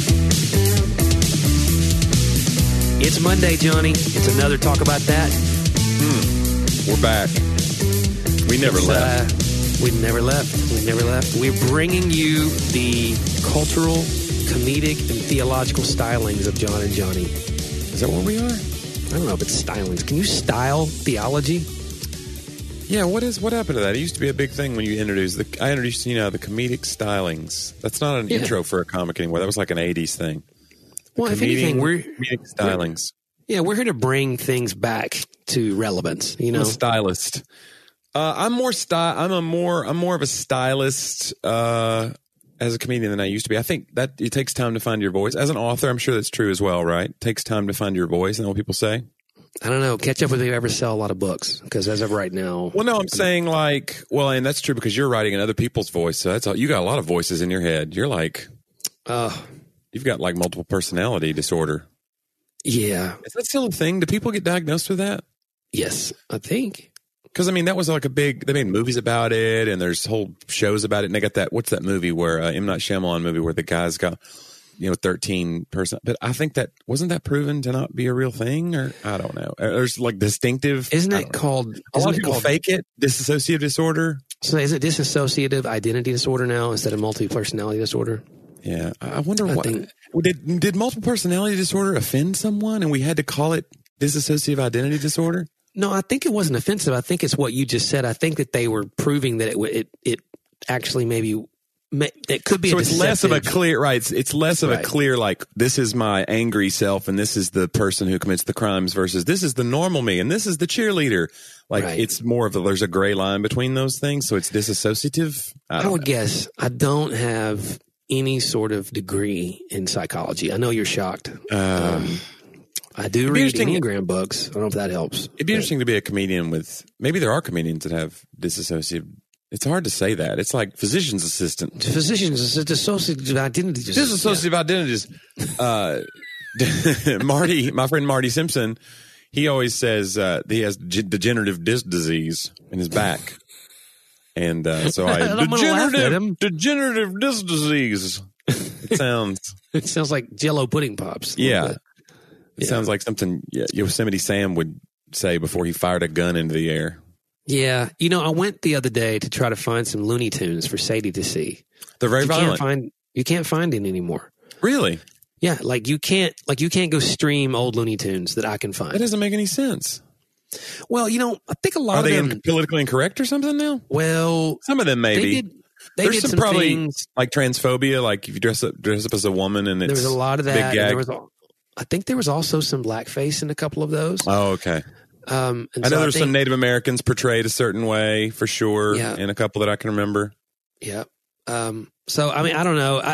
It's Monday, Johnny. It's another Talk About That. We're back. We never left. We never left. We're bringing you the cultural, comedic, and theological stylings of John and Johnny. Is that where we are? I don't know if it's stylings. Can you style theology? Yeah, what happened to that? It used to be a big thing when you introduced the comedic stylings. That's not an intro for a comic anymore. That was like an 80s thing. Well, if anything, comedic stylings. We're here to bring things back to relevance. You know, I'm a stylist. I'm more of a stylist as a comedian than I used to be. I think that it takes time to find your voice. As an author, I'm sure that's true as well, right? It takes time to find your voice. Isn't that what people say? I don't know. Catch up with me if you ever sell a lot of books, because as of right now. Well, no, I'm saying and that's true because you're writing in other people's voice. So that's all. You got a lot of voices in your head. You're like, you've got like multiple personality disorder. Yeah. Is that still a thing? Do people get diagnosed with that? Yes, I think. Because, I mean, that was like they made movies about it, and there's whole shows about it, and they got what's that movie where, M. Night Shyamalan movie where the guy's got, 13 person, but I think wasn't that proven to not be a real thing, or I don't know. There's like distinctive. Isn't it called? A lot of people fake it. Dissociative disorder. So is it dissociative identity disorder now instead of multi-personality disorder? Yeah, I wonder did multiple personality disorder offend someone, and we had to call it dissociative identity disorder? No, I think it wasn't offensive. I think it's what you just said. I think that they were proving that it actually it could be. So it's less of a clear, right? It's less of a clear, like, this is my angry self and this is the person who commits the crimes versus this is the normal me and this is the cheerleader. Like, it's more of there's a gray line between those things. So it's disassociative. I would guess. I don't have any sort of degree in psychology. I know you're shocked. I do read Enneagram books. I don't know if that helps. It'd be interesting to be a comedian maybe there are comedians that have dissociative. It's hard to say that. It's like physician's assistant. Dissociative identity. Dissociative identities. My friend Marty Simpson, he always says he has degenerative disc disease in his back. And degenerative disc disease. It sounds like Jell-O pudding pops. Yeah. It sounds like something Yosemite Sam would say before he fired a gun into the air. Yeah. I went the other day to try to find some Looney Tunes for Sadie to see. They're very violent. You can't find it anymore. Really? Yeah. You can't go stream old Looney Tunes that I can find. That doesn't make any sense. Well, I think a lot of them. Are they politically incorrect or something now? Well, some of them maybe. There's some probably things, like transphobia, like if you dress up as a woman and it's there was a lot of that. Big gag. I think there was also some blackface in a couple of those. Oh, okay. I know there's some Native Americans portrayed a certain way for sure in a couple that I can remember. Yeah. So, I mean, I don't know.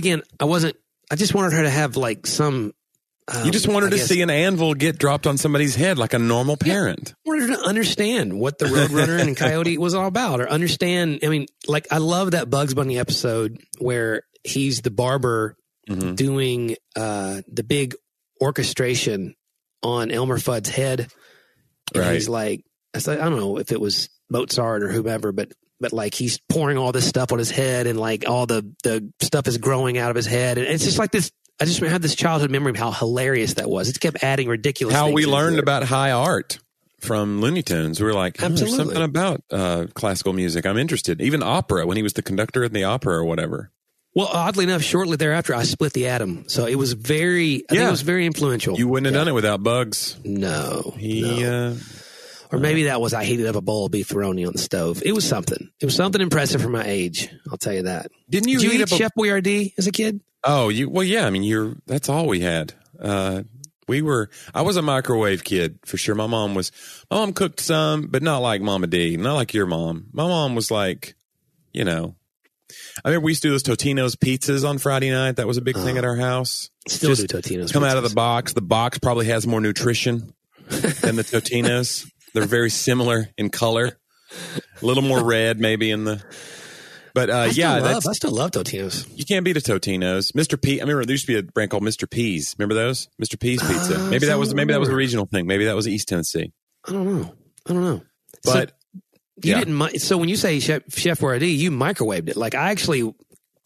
I just wanted her to have like some. You just wanted to see an anvil get dropped on somebody's head like a normal parent. I wanted her to understand what the Roadrunner and Coyote was all about, or understand. I mean, like, I love that Bugs Bunny episode where he's the barber doing the big orchestration on Elmer Fudd's head. And he's like, I don't know if it was Mozart or whomever, but like he's pouring all this stuff on his head and like all the stuff is growing out of his head. And it's just like this. I just had this childhood memory of how hilarious that was. It kept adding ridiculous things. How we learned about high art from Looney Tunes. We were like, there's something about classical music. I'm interested. Even opera, when he was the conductor in the opera or whatever. Well, oddly enough, shortly thereafter, I split the atom. So it was I think it was very influential. You wouldn't have done it without Bugs. No. Or maybe that was I heated up a bowl of beef roni on the stove. It was something. It was something impressive for my age. I'll tell you that. Did you eat Chef Boyardee as a kid? Oh, yeah. I mean, that's all we had. I was a microwave kid for sure. My mom cooked some, but not like Mama D, not like your mom. My mom was like, I remember we used to do those Totino's pizzas on Friday night. That was a big thing at our house. Still do Totino's come pizzas. Out of the box. The box probably has more nutrition than the Totino's. They're very similar in color. A little more red maybe in the... But I still love Totino's. You can't beat a Totino's. Mr. P. I remember there used to be a brand called Mr. P's. Remember those? Mr. P's pizza. Maybe that was a regional thing. Maybe that was East Tennessee. I don't know. But you didn't. So when you say Chef Boyardee, you microwaved it. Like I actually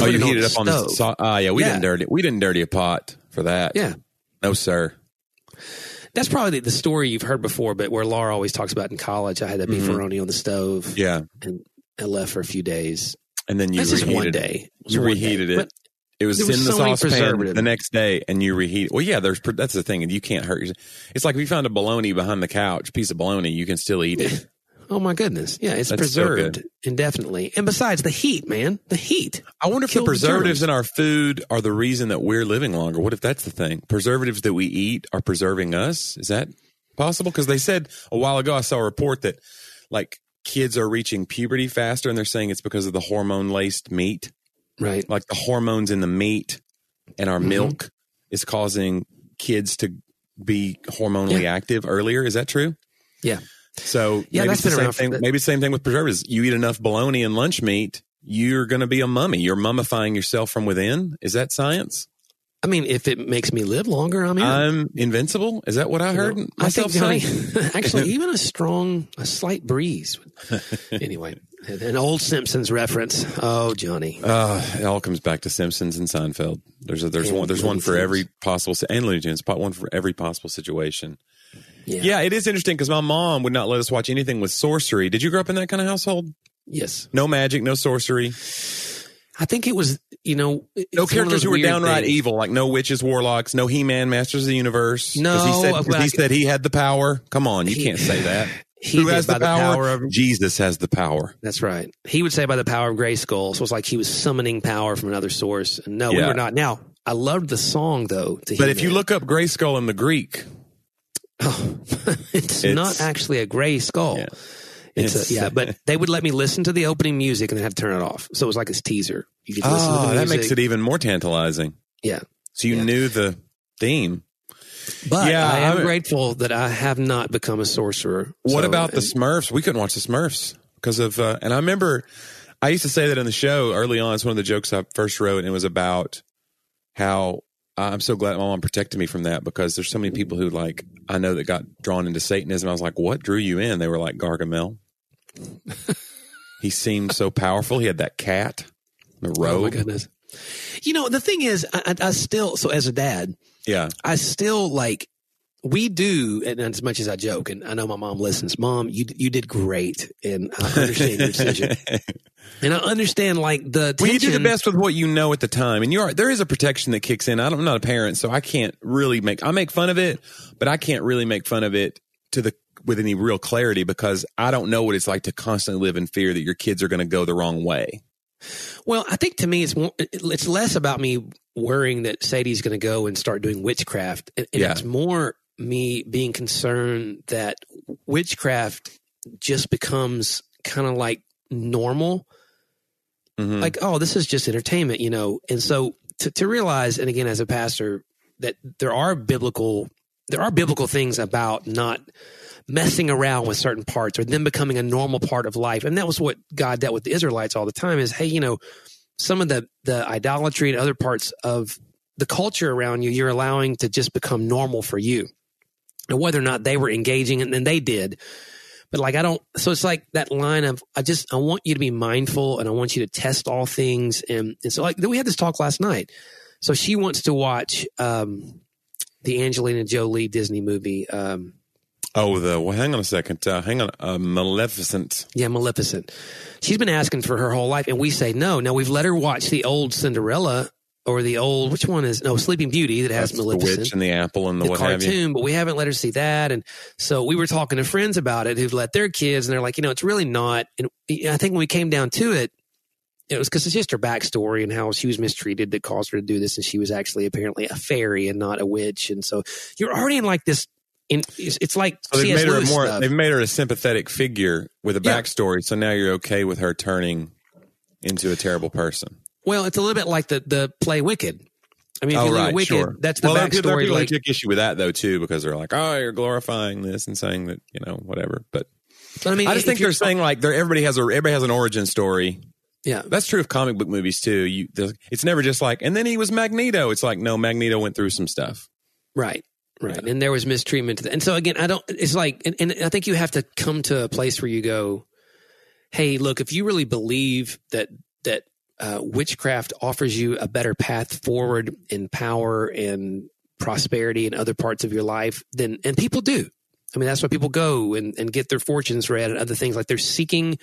Oh, put you it heat on it up on the stove. yeah, we didn't dirty a pot for that. Yeah. No, sir. That's probably the story you've heard before, but where Laura always talks about in college. I had that beefaroni on the stove. Yeah. And I left for a few days. And then you That's just one reheated day. You reheated it. But it was there in was the so many saucepan preservatives. the next day, and you reheat. Well, yeah, that's the thing, and you can't hurt yourself. It's like if you found a bologna behind the couch, piece of bologna, you can still eat it. Oh my goodness. Yeah, it's That's preserved so good. indefinitely. And besides the heat, man, the heat. I wonder if the Killed the preservatives germs. in our food are the reason that we're living longer. What if that's the thing? Preservatives that we eat are preserving us? Is that possible? Because they said a while ago, I saw a report that like kids are reaching puberty faster, and they're saying it's because of the hormone-laced meat. Right. Like the hormones in the meat and our milk is causing kids to be hormonally active earlier. Is that true? Yeah. So Yeah, maybe that's it's the been same around thing. Maybe it's the same thing with preservatives. You eat enough bologna and lunch meat, you're going to be a mummy. You're mummifying yourself from within. Is that science? I mean, if it makes me live longer, I'm in. I'm invincible. Is that what I heard myself Johnny, say? actually, even a slight breeze. Anyway, an old Simpsons reference. Oh, Johnny. It all comes back to Simpsons and Seinfeld. There's one for every possible, and Looney Tunes, one for every possible situation. Yeah, it is interesting because my mom would not let us watch anything with sorcery. Did you grow up in that kind of household? Yes. No magic, no sorcery. I think it was, no characters who were downright evil, like no witches, warlocks, no He-Man, Masters of the Universe. No, he said he had the power. Come on, you can't say that. Who has the power? Jesus has the power. That's right. He would say by the power of Grayskull. So it's like he was summoning power from another source. And no, we were not. Now, I loved the song though. But if you look up Grayskull in the Greek, it's not actually a gray skull. Yeah. But they would let me listen to the opening music and then have to turn it off. So it was like a teaser. You could listen to the music. That makes it even more tantalizing. Yeah. So you knew the theme. But I am grateful that I have not become a sorcerer. What about the Smurfs? We couldn't watch the Smurfs because of, and I remember I used to say that in the show early on. It's one of the jokes I first wrote, and it was about how I'm so glad my mom protected me from that because there's so many people who I know that got drawn into Satanism. I was like, what drew you in? They were like Gargamel. He seemed so powerful. He had that cat, the robe. Oh my goodness. The thing is, I still, so as a dad, I still we do, and as much as I joke, and I know my mom listens, Mom, you did great, and I understand your decision. And I understand the tension. Well, you do the best with what you know at the time, and there is a protection that kicks in. I'm not a parent, so I can't really I make fun of it, but I can't really make fun of it with any real clarity because I don't know what it's like to constantly live in fear that your kids are going to go the wrong way. Well, I think to me it's less about me worrying that Sadie's going to go and start doing witchcraft, and it's more me being concerned that witchcraft just becomes kind of like normal. Mm-hmm. Like, oh, this is just entertainment, And so to realize, and again, as a pastor, that there are biblical things about not messing around with certain parts or them becoming a normal part of life. And that was what God dealt with the Israelites all the time is, hey, some of the idolatry and other parts of the culture around you, you're allowing to just become normal for you. And whether or not they were engaging, and they did. But so it's like that line of, I want you to be mindful and I want you to test all things. And so then we had this talk last night. So she wants to watch the Angelina Jolie Disney movie. Hang on a second. Maleficent. Yeah, Maleficent. She's been asking for her whole life, and we say no. Now, we've let her watch the old Cinderella or the old, which one is, Sleeping Beauty that has Maleficent. The Witch and the Apple and the what cartoon, have you. But we haven't let her see that. And so we were talking to friends about it who've let their kids, and they're like, it's really not. And I think when we came down to it, it was because it's just her backstory and how she was mistreated that caused her to do this. And she was actually apparently a fairy and not a witch. And so you're already in this. It's like so they've made her a sympathetic figure with a backstory. So now you're okay with her turning into a terrible person. Well, it's a little bit like the play Wicked. I mean, if you look at Wicked, that's the backstory. People took issue with that though too, because they're like, "Oh, you're glorifying this and saying that whatever." But I mean, I just think they're saying everybody has an origin story. Yeah, that's true of comic book movies too. It's never just and then he was Magneto. It's like, no, Magneto went through some stuff. Right. Right. Yeah. And there was mistreatment to that. And so again, it's and I think you have to come to a place where you go, hey, look, if you really believe that witchcraft offers you a better path forward in power and prosperity in other parts of your life, and people do. I mean, that's why people go and get their fortunes read and other things. Like they're seeking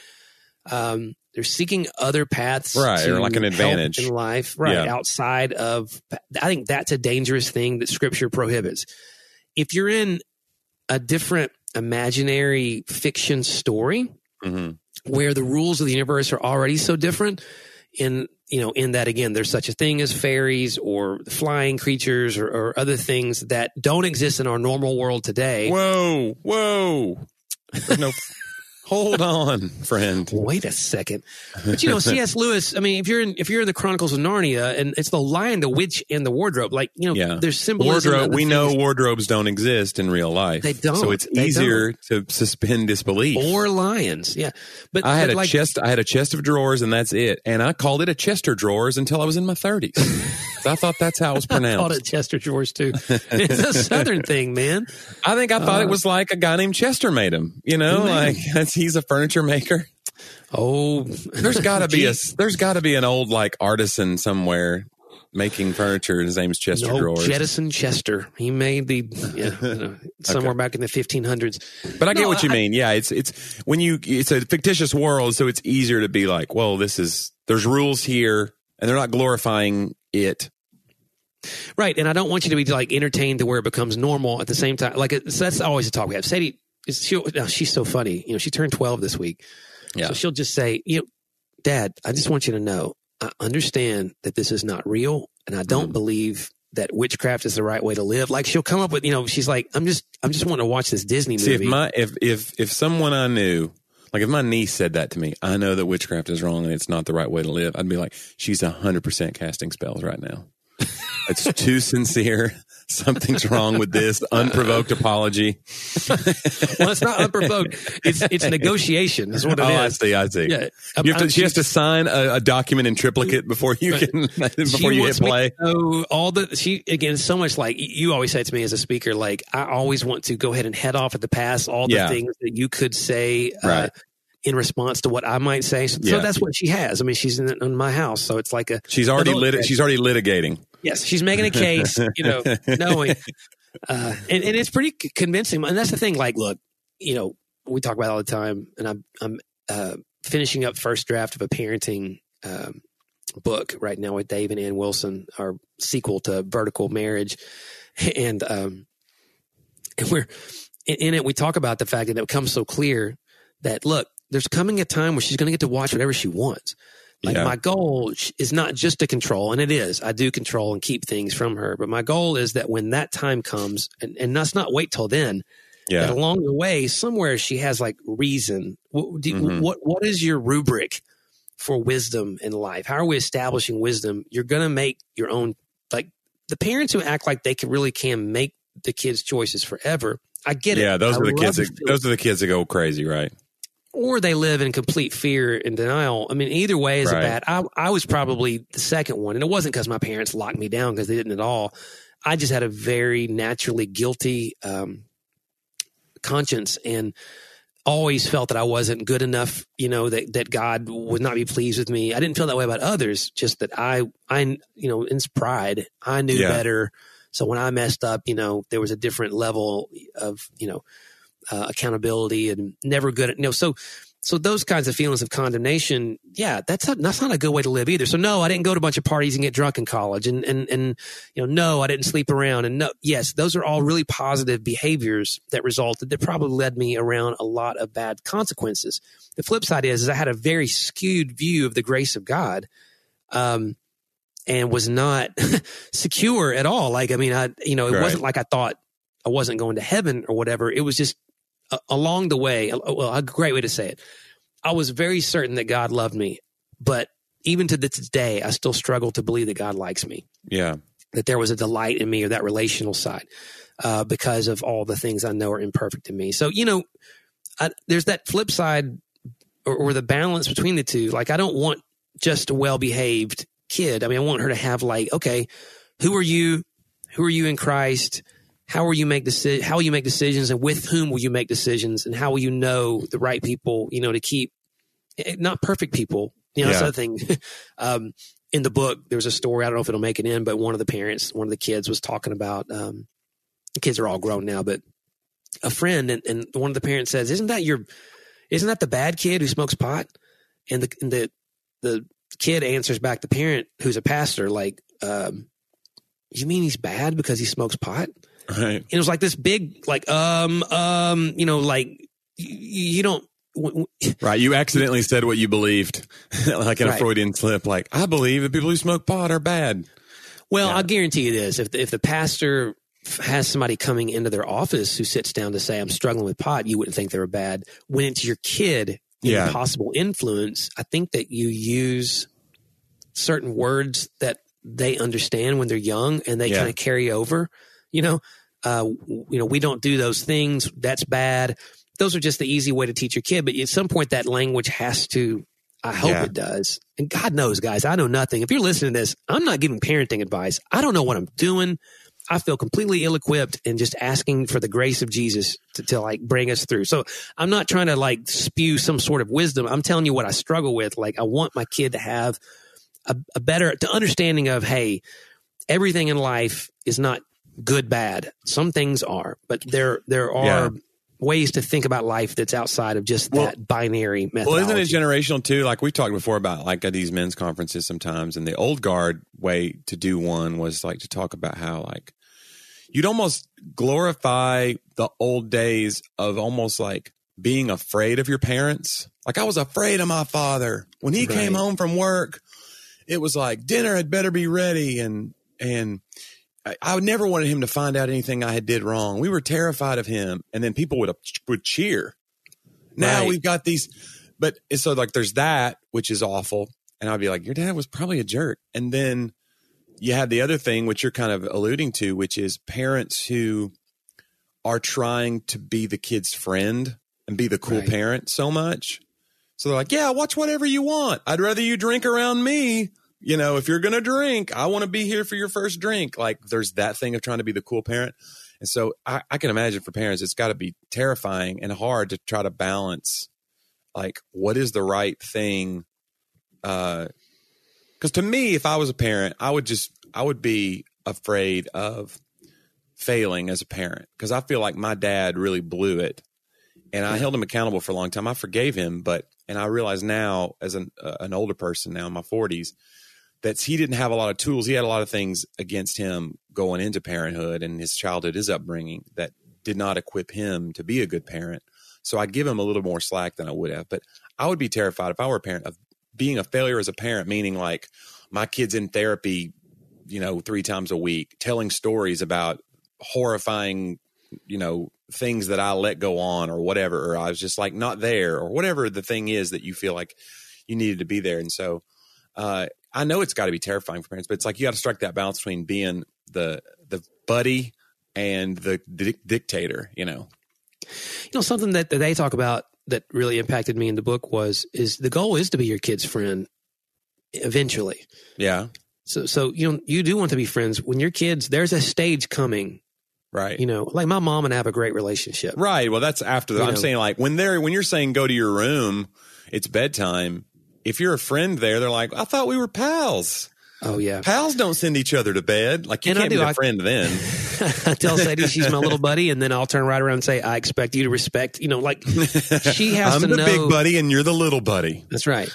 other paths, right, or like an advantage in life, right, outside of. I think that's a dangerous thing that Scripture prohibits. If you're in a different imaginary fiction story where the rules of the universe are already so different, in that, again, there's such a thing as fairies or flying creatures or other things that don't exist in our normal world today. Whoa. There's no... Hold on, friend. Wait a second. But C.S. Lewis, I mean, if you're in the Chronicles of Narnia, and it's the Lion, the Witch, and the Wardrobe, there's symbolism. Wardrobe. We know wardrobes don't exist in real life. They don't. So it's easier to suspend disbelief. Or lions, yeah. But I had a chest of drawers, and that's it. And I called it a Chester drawers until I was in my 30s. I thought that's how it was pronounced. I called it Chester drawers too. It's a Southern thing, man. I thought it was like a guy named Chester made them. He's a furniture maker. Oh, there's got to be an old like artisan somewhere making furniture. His name's Chester Drawers. Jettison Chester. He made somewhere back in the 1500s. But I get what you mean. Yeah, it's a fictitious world, so it's easier to be like, well, there's rules here, and they're not glorifying it. Right, and I don't want you to be like entertained to where it becomes normal at the same time. Like that's always a talk we have. Sadie. She's so funny. She turned 12 this week. Yeah. So she'll just say, Dad, I just want you to know, I understand that this is not real, and I don't believe that witchcraft is the right way to live. Like she'll come up with, she's like, I'm just wanting to watch this Disney movie. See, if someone I knew, like if my niece said that to me, I know that witchcraft is wrong and it's not the right way to live, I'd be like, she's 100% casting spells right now. It's too sincere. Something's wrong with this. Unprovoked apology. Well, it's not unprovoked. It's negotiation. That's what it is. I see. Yeah. She has to sign a document in triplicate before you can before you hit play. Again, so much like you always say to me as a speaker, like I always want to go ahead and head off at the pass all the things that you could say in response to what I might say. So that's what she has. I mean, she's in my house, so it's like she's already litigating. Yes, she's making a case, knowing, and it's pretty convincing. And that's the thing. Like, look, we talk about it all the time, and I'm finishing up first draft of a parenting book right now with Dave and Ann Wilson, our sequel to Vertical Marriage, and we're in it. We talk about the fact that it becomes so clear that look, there's coming a time where she's going to get to watch whatever she wants. Like my goal is not just to control, and it is. I do control and keep things from her, but my goal is that when that time comes, and let's not wait till then. Yeah. That along the way, somewhere she has like reason. What is your rubric for wisdom in life? How are we establishing wisdom? You're going to make your own. Like the parents who act like they really can make the kids' choices forever. I get it. Yeah, those are the kids that go crazy, right? Or they live in complete fear and denial. I mean, either way is bad. I was probably the second one, and it wasn't because my parents locked me down, because they didn't at all. I just had a very naturally guilty conscience, and always felt that I wasn't good enough. That God would not be pleased with me. I didn't feel that way about others. Just that I in pride, I knew better. So when I messed up, there was a different level of accountability, and never good at so those kinds of feelings of condemnation, that's not a good way to live either. So no, I didn't go to a bunch of parties and get drunk in college, and no, I didn't sleep around, and no, yes, those are all really positive behaviors that probably led me around a lot of bad consequences. The flip side is I had a very skewed view of the grace of God, and was not secure at all. Like, I mean, it wasn't like I thought I wasn't going to heaven or whatever. It was just along the way. Well, a great way to say it. I was very certain that God loved me, but even to this day, I still struggle to believe that God likes me. Yeah. That there was a delight in me, or that relational side, because of all the things I know are imperfect in me. So, there's that flip side or the balance between the two. Like, I don't want just a well-behaved kid. I mean, I want her to have like, okay, who are you? Who are you in Christ? How will you make decisions, and with whom will you make decisions, and how will you know the right people, to keep, not perfect people, That's the other thing. In the book, there's a story. I don't know if it'll make it in, but one of the kids was talking about, the kids are all grown now, but a friend and one of the parents says, isn't that the bad kid who smokes pot? And the kid answers back, the parent who's a pastor, like, you mean he's bad because he smokes pot? Right. And it was like this big, like, like you don't. Right. You accidentally said what you believed, like in a Freudian slip. Like, I believe that people who smoke pot are bad. Well, I'll guarantee you this. If the pastor has somebody coming into their office who sits down to say, I'm struggling with pot, you wouldn't think they were bad. When it's your kid, possible influence, I think that you use certain words that they understand when they're young and they kind of carry over, we don't do those things. That's bad. Those are just the easy way to teach your kid. But at some point that language has to, I hope it does. And God knows, guys, I know nothing. If you're listening to this, I'm not giving parenting advice. I don't know what I'm doing. I feel completely ill-equipped and just asking for the grace of Jesus to like bring us through. So I'm not trying to like spew some sort of wisdom. I'm telling you what I struggle with. Like I want my kid to have a better understanding of, hey, everything in life is not good, bad. Some things are, but there are ways to think about life that's outside of just that binary methodology. Well, isn't it generational too? Like we talked before about like at these men's conferences sometimes, and the old guard way to do one was like to talk about how like you'd almost glorify the old days of almost like being afraid of your parents. Like I was afraid of my father when he came home from work. It was like dinner had better be ready, and I never wanted him to find out anything I had did wrong. We were terrified of him, and then people would cheer. Now we've got these, but so like there's that, which is awful, and I'd be like, your dad was probably a jerk. And then you had the other thing, which you're kind of alluding to, which is parents who are trying to be the kid's friend and be the cool parent so much. So they're like, yeah, watch whatever you want. I'd rather you drink around me. If you're going to drink, I want to be here for your first drink. Like there's that thing of trying to be the cool parent. And so I can imagine for parents, it's got to be terrifying and hard to try to balance like what is the right thing. Because to me, if I was a parent, I would be afraid of failing as a parent because I feel like my dad really blew it and I held him accountable for a long time. I forgave him, and I realize now as an older person now in my 40s, that he didn't have a lot of tools. He had a lot of things against him going into parenthood and his childhood, his upbringing that did not equip him to be a good parent. So I give him a little more slack than I would have. But I would be terrified if I were a parent of being a failure as a parent, meaning like my kid's in therapy, 3 times a week, telling stories about horrifying, things that I let go on or whatever, or I was just like not there or whatever the thing is that you feel like you needed to be there. And so, I know it's got to be terrifying for parents, but it's like you got to strike that balance between being the buddy and the dictator. Something that they talk about that really impacted me in the book is the goal is to be your kid's friend eventually. Yeah. So you do want to be friends when your kids. There's a stage coming. Right. Like my mom and I have a great relationship. Right. Well, that's after that. I'm saying like when you're saying go to your room, it's bedtime. If you're a friend there, they're like, I thought we were pals. Oh, yeah. Pals don't send each other to bed. Like, you can't be a friend then. I tell Sadie she's my little buddy, and then I'll turn right around and say, I expect you to respect, like, she has I'm to know. I'm the big buddy, and you're the little buddy. That's right.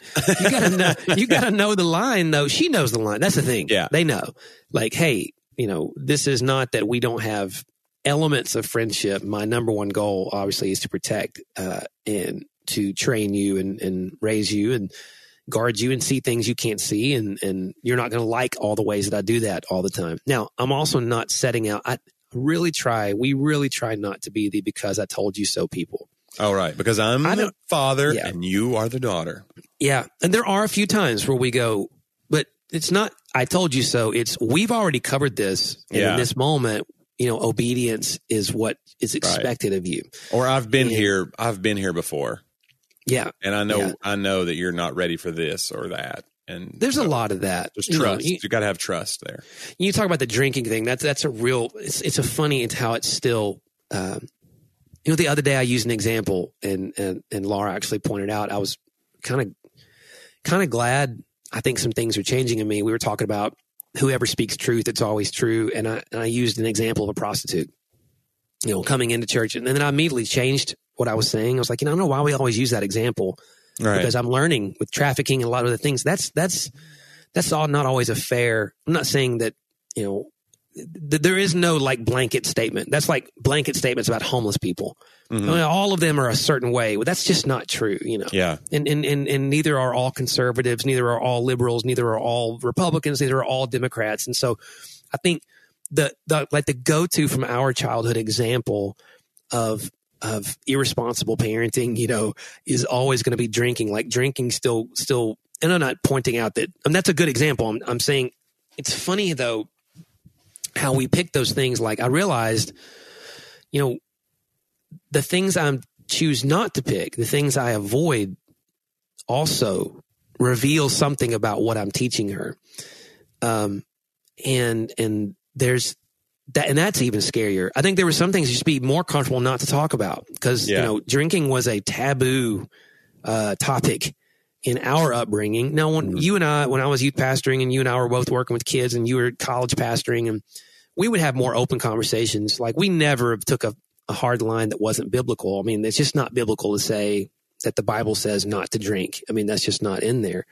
You gotta know the line, though. She knows the line. That's the thing. Yeah. They know. Like, hey, this is not that we don't have elements of friendship. My number one goal, obviously, is to protect and to train you and raise you and guard you and see things you can't see. And you're not going to like all the ways that I do that all the time. Now, I'm also not setting out. We really try not to be the because I told you so people. Oh, right. Because I'm the father and you are the daughter. Yeah. And there are a few times where we go, but it's not, I told you so. It's, we've already covered this. And in this moment, obedience is what is expected of you. Or I've been here before. Yeah. And I know that you're not ready for this or that. And there's a lot of that. There's trust. You got to have trust there. You talk about the drinking thing. That's a real, it's a funny, it's how it's still, the other day I used an example and Laura actually pointed out, I was kind kind of glad. I think some things are changing in me. We were talking about whoever speaks truth, it's always true. And I used an example of a prostitute, coming into church. And then I immediately changed what I was saying. I was like, I don't know why we always use that example. Right. Because I'm learning with trafficking and a lot of other things. That's all not always a fair. I'm not saying that, there is no like blanket statement. That's like blanket statements about homeless people. Mm-hmm. I mean, all of them are a certain way. Well, that's just not true, Yeah. And neither are all conservatives, neither are all liberals, neither are all Republicans, neither are all Democrats. And so I think the go-to from our childhood example of irresponsible parenting, is always going to be drinking. Like drinking still, and I'm not pointing out that, and that's a good example. I'm saying it's funny though, how we pick those things. Like I realized, the things I choose not to pick, the things I avoid also reveal something about what I'm teaching her. And there's that, and that's even scarier. I think there were some things you should be more comfortable not to talk about because, drinking was a taboo topic in our upbringing. Now, when I was youth pastoring and you and I were both working with kids and you were college pastoring, and we would have more open conversations. Like we never took a hard line that wasn't biblical. I mean, it's just not biblical to say that the Bible says not to drink. I mean, that's just not in there.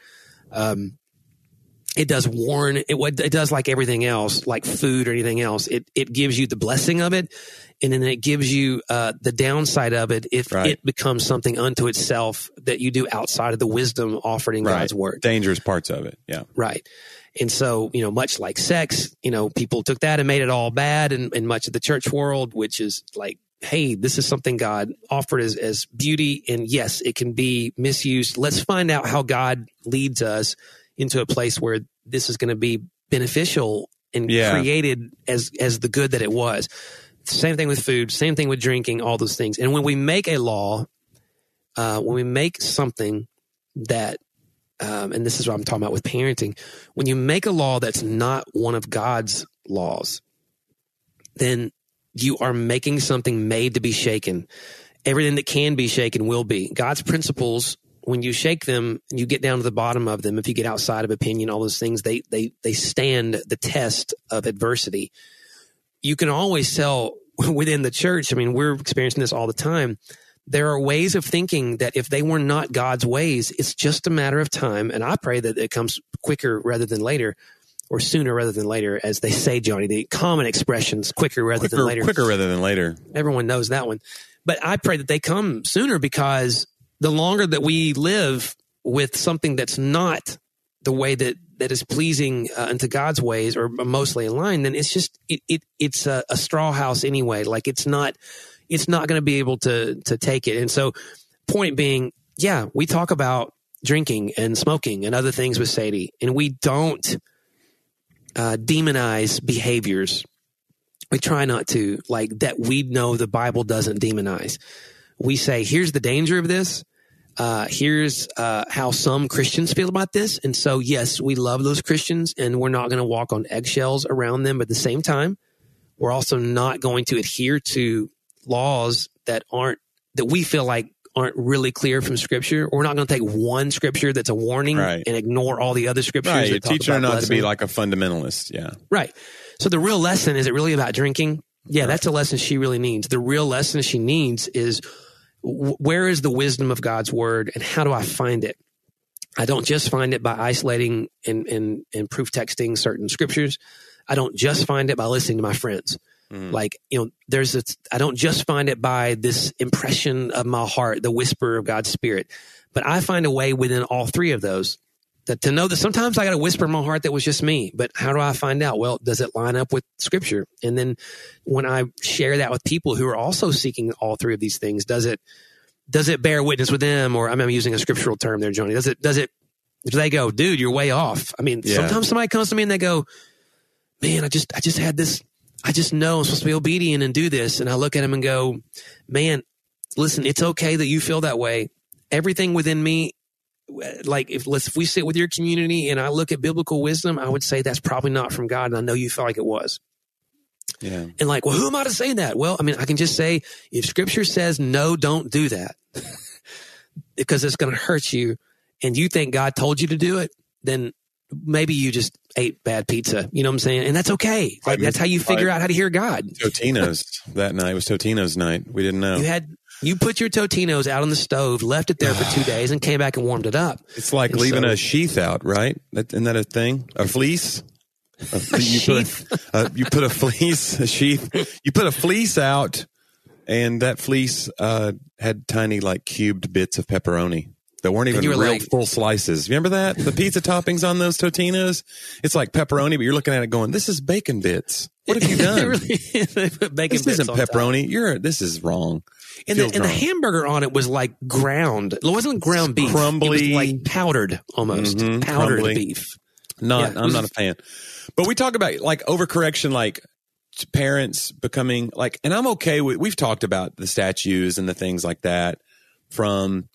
It does warn, it does like everything else, like food or anything else. It gives you the blessing of it. And then it gives you the downside of it if it becomes something unto itself that you do outside of the wisdom offered in God's word. Dangerous parts of it. Yeah. Right. And so, much like sex, people took that and made it all bad in much of the church world, which is like, hey, this is something God offered as beauty. And yes, it can be misused. Let's find out how God leads us into a place where this is going to be beneficial and created as the good that it was. Same thing with food, same thing with drinking, all those things. And when we make a law, when we make something that, and this is what I'm talking about with parenting, when you make a law that's not one of God's laws, then you are making something made to be shaken. Everything that can be shaken will be. God's principles, when you shake them, you get down to the bottom of them. If you get outside of opinion, all those things, they stand the test of adversity. You can always tell within the church. I mean, we're experiencing this all the time. There are ways of thinking that if they were not God's ways, it's just a matter of time. And I pray that it comes quicker rather than later, or sooner rather than later, as they say, Johnny, the common expressions, quicker rather than later. Quicker rather than later. Everyone knows that one. But I pray that they come sooner, because the longer that we live with something that's not the way that is pleasing unto God's ways, or mostly in line, then it's just, it's a straw house anyway. Like it's not going to be able to take it. And so point being, we talk about drinking and smoking and other things with Sadie, and we don't demonize behaviors. We try not to, like that. We know the Bible doesn't demonize. We say, here's the danger of this. Here's how some Christians feel about this. And so, yes, we love those Christians, and we're not going to walk on eggshells around them. But at the same time, we're also not going to adhere to laws that we feel like aren't really clear from Scripture. We're not going to take one Scripture that's a warning and ignore all the other Scriptures. Right, teach her not to be like a fundamentalist. Yeah, right. So the real lesson, is it really about drinking? Yeah, that's a lesson she really needs. The real lesson she needs is, where is the wisdom of God's word, and how do I find it? I don't just find it by isolating and proof texting certain scriptures. I don't just find it by listening to my friends. Like, I don't just find it by this impression of my heart, the whisper of God's Spirit, but I find a way within all three of those to know that sometimes I got a whisper in my heart that was just me, but how do I find out? Well, does it line up with Scripture? And then when I share that with people who are also seeking all three of these things, does it bear witness with them? Or I'm using a scriptural term there, Johnny. Do they go, dude, you're way off? I mean, sometimes somebody comes to me and they go, man, I just had this. I just know I'm supposed to be obedient and do this. And I look at them and go, man, listen, it's okay that you feel that way. Everything within me, like if we sit with your community and I look at biblical wisdom, I would say that's probably not from God. And I know you felt like it was. Yeah. And like, well, who am I to say that? Well, I mean, I can just say, if Scripture says no, don't do that because it's going to hurt you. and you think God told you to do it, then maybe you just ate bad pizza. You know what I'm saying? And that's okay. Like, that's how you figure out how to hear God. Totino's that night was Totino's night. We didn't know. You put your Totino's out on the stove, left it there for 2 days, and came back and warmed it up. It's like leaving a sheath out, right? Isn't that a thing? A fleece? You put a fleece, a sheath. You put a fleece out, and that fleece had tiny, like, cubed bits of pepperoni that weren't even real full slices. Remember that? The pizza toppings on those Totinos? It's like pepperoni, but you're looking at it going, this is bacon bits. What have you done? They put bacon this bits isn't on pepperoni. top. This is wrong. And the hamburger on it was like ground. It wasn't ground beef. Crumbly. It was like powdered almost. Powdered crumbly beef. I'm not a fan. But we talk about like overcorrection, like parents becoming like, and I'm okay with, we've talked about the statues and the things like that from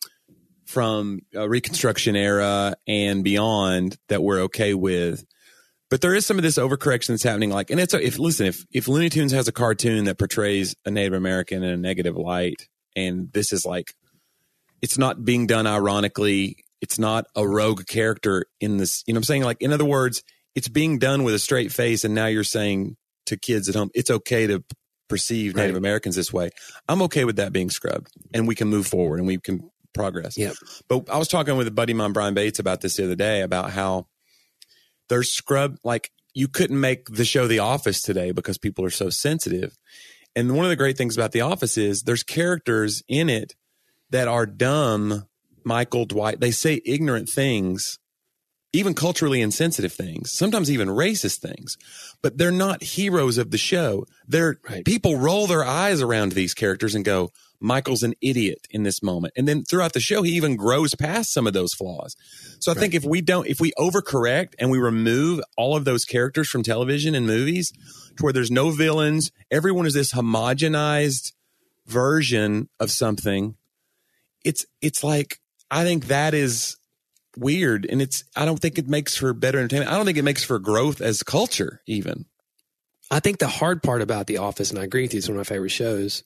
Reconstruction era and beyond that we're okay with. But there is some of this overcorrection that's happening. Like, and if Looney Tunes has a cartoon that portrays a Native American in a negative light, and this is like, it's not being done ironically. It's not a rogue character in this, you know what I'm saying? Like, in other words, it's being done with a straight face. And now you're saying to kids at home, it's okay to perceive Native Americans this way. I'm okay with that being scrubbed, and we can move forward and we can progress. Yep. But I was talking with a buddy of mine, Brian Bates, about this the other day, about how there's scrub, like you couldn't make the show The Office today because people are so sensitive. And one of the great things about The Office is there's characters in it that are dumb. Michael, Dwight, they say ignorant things, even culturally insensitive things, sometimes even racist things, but they're not heroes of the show. People roll their eyes around these characters and go, Michael's an idiot in this moment. And then throughout the show, he even grows past some of those flaws. So I think if we overcorrect and we remove all of those characters from television and movies to where there's no villains, everyone is this homogenized version of something. It's like, I think that is weird. And I don't think it makes for better entertainment. I don't think it makes for growth as culture even. I think the hard part about The Office, and I agree with you, it's one of my favorite shows,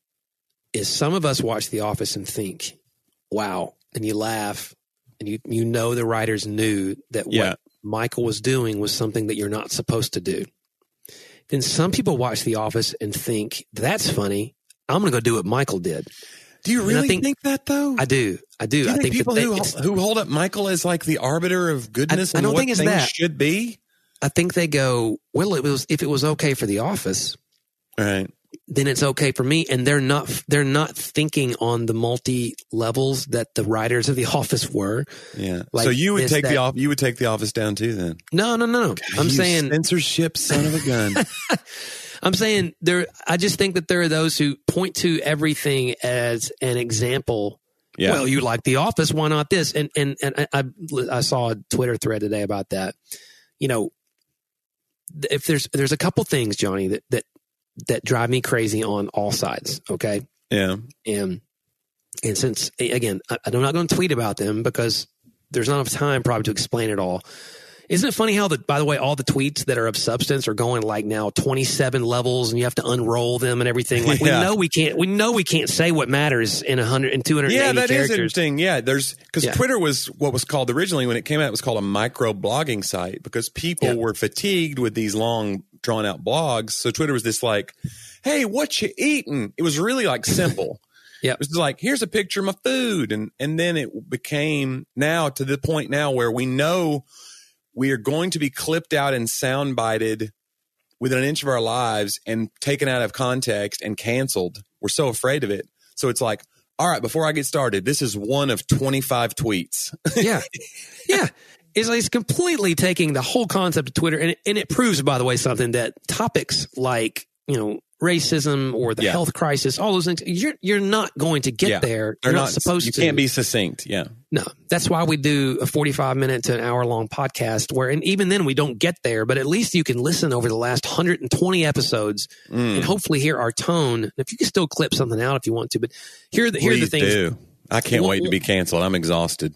is some of us watch The Office and think, wow, and you laugh, and you know the writers knew that what Michael was doing was something that you're not supposed to do. Then some people watch The Office and think, that's funny, I'm going to go do what Michael did. Do you really think that, though? I do. Do you think people who hold up Michael as like the arbiter of goodness and what things should be? I think they go, well, if it was okay for The Office, right, then it's okay for me. And they're not thinking on the multi levels that the writers of The Office were. Yeah. Like, so you would take The Office down too, then? No. God, I'm saying censorship, son of a gun. I'm saying I just think that there are those who point to everything as an example. Yeah. Well, you like The Office, why not this? And I saw a Twitter thread today about that. You know, if there's a couple things, Johnny, that drive me crazy on all sides. Okay. Yeah. And since, again, I'm not going to tweet about them because there's not enough time probably to explain it all. Isn't it funny how by the way, all the tweets that are of substance are going like now 27 levels and you have to unroll them and everything. Like we know we can't say what matters in 100 and 280 characters. Yeah, that is interesting. Yeah, because Twitter was what was called originally when it came out, it was called a micro blogging site because people were fatigued with these long drawn out blogs. So Twitter was this like, hey, what you eating? It was really like simple. Yeah, it was like, here's a picture of my food. And then it became now to the point now where we know we are going to be clipped out and soundbited within an inch of our lives and taken out of context and canceled. We're so afraid of it. So it's like, all right, before I get started, this is one of 25 tweets. Yeah. Yeah. It's completely taking the whole concept of Twitter. And it proves, by the way, something that topics like, you know, racism or the health crisis, all those things, you're not going to get there. You're not supposed to. You can't be succinct. Yeah. No, that's why we do a 45-minute to an hour-long podcast where, and even then we don't get there, but at least you can listen over the last 120 episodes and hopefully hear our tone. If you can still clip something out if you want to, but here are the things. Do. I can't wait to be canceled. I'm exhausted.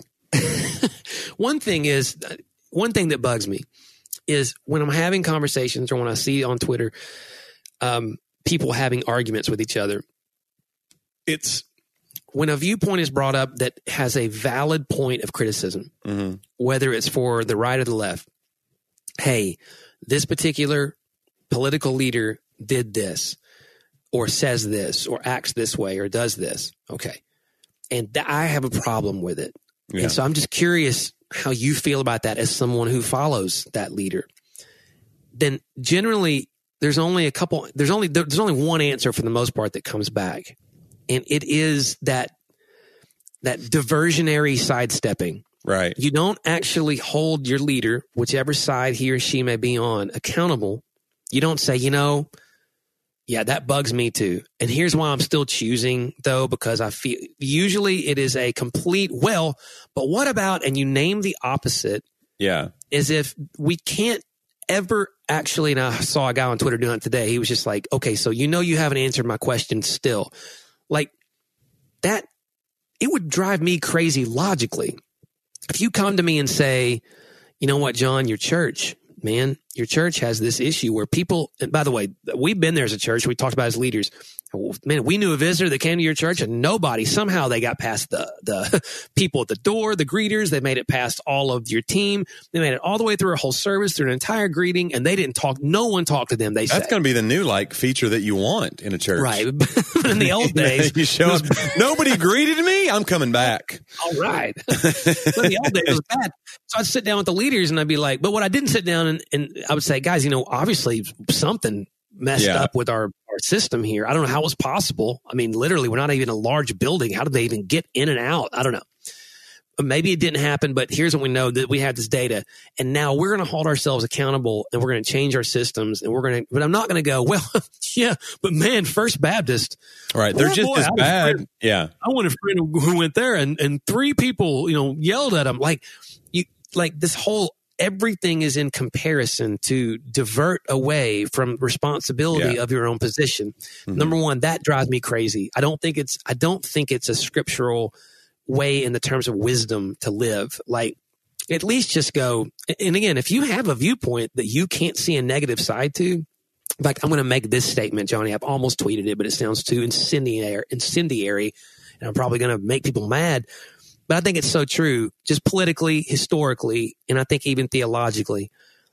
One thing that bugs me is when I'm having conversations or when I see on Twitter, people having arguments with each other. It's when a viewpoint is brought up that has a valid point of criticism, whether it's for the right or the left, hey, this particular political leader did this or says this or acts this way or does this. Okay. And I have a problem with it. Yeah. And so I'm just curious how you feel about that as someone who follows that leader. Then generally there's only one answer for the most part that comes back. And it is that diversionary sidestepping. Right. You don't actually hold your leader, whichever side he or she may be on, accountable. You don't say, yeah, that bugs me too. And here's why I'm still choosing, though, because I feel usually it is a complete, well, but what about, and you name the opposite. Yeah. As if we can't ever actually, and I saw a guy on Twitter doing it today. He was just like, okay, so you haven't answered my question still. Like that, it would drive me crazy logically. If you come to me and say, you know what, John, your church has this issue where people, and by the way, we've been there as a church. We talked about as leaders. Man, we knew a visitor that came to your church and somehow they got past the people at the door, the greeters. They made it past all of your team. They made it all the way through a whole service, through an entire greeting, and they didn't talk. No one talked to them. That's going to be the new feature that you want in a church. Right. In the old days, you show up, nobody greeted me. I'm coming back. All right. But in the old days, it was bad. So I'd sit down with the leaders and I'd be like, but what I didn't sit down and I would say, guys, obviously something messed up with our system here. I don't know how it was possible. I mean, literally, we're not even a large building. How did they even get in and out? I don't know. Maybe it didn't happen, but here's what we know, that we have this data. And now we're going to hold ourselves accountable and we're going to change our systems and but I'm not going to go, well, yeah, but man, First Baptist. Right. They're just as bad. Yeah. I want a friend who went there and three people, yelled at him. Like this whole, everything is in comparison to divert away from responsibility of your own position. Mm-hmm. Number one, that drives me crazy. I don't think it's a scriptural way in the terms of wisdom to live. Like, at least just go. And again, if you have a viewpoint that you can't see a negative side to, in fact, I'm going to make this statement, Johnny. I've almost tweeted it, but it sounds too incendiary, and I'm probably going to make people mad. But I think it's so true, just politically, historically, and I think even theologically.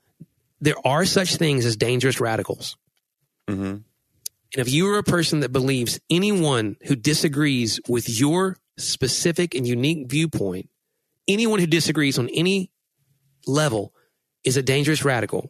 There are such things as dangerous radicals. Mm-hmm. And if you are a person that believes anyone who disagrees with your specific and unique viewpoint, anyone who disagrees on any level is a dangerous radical,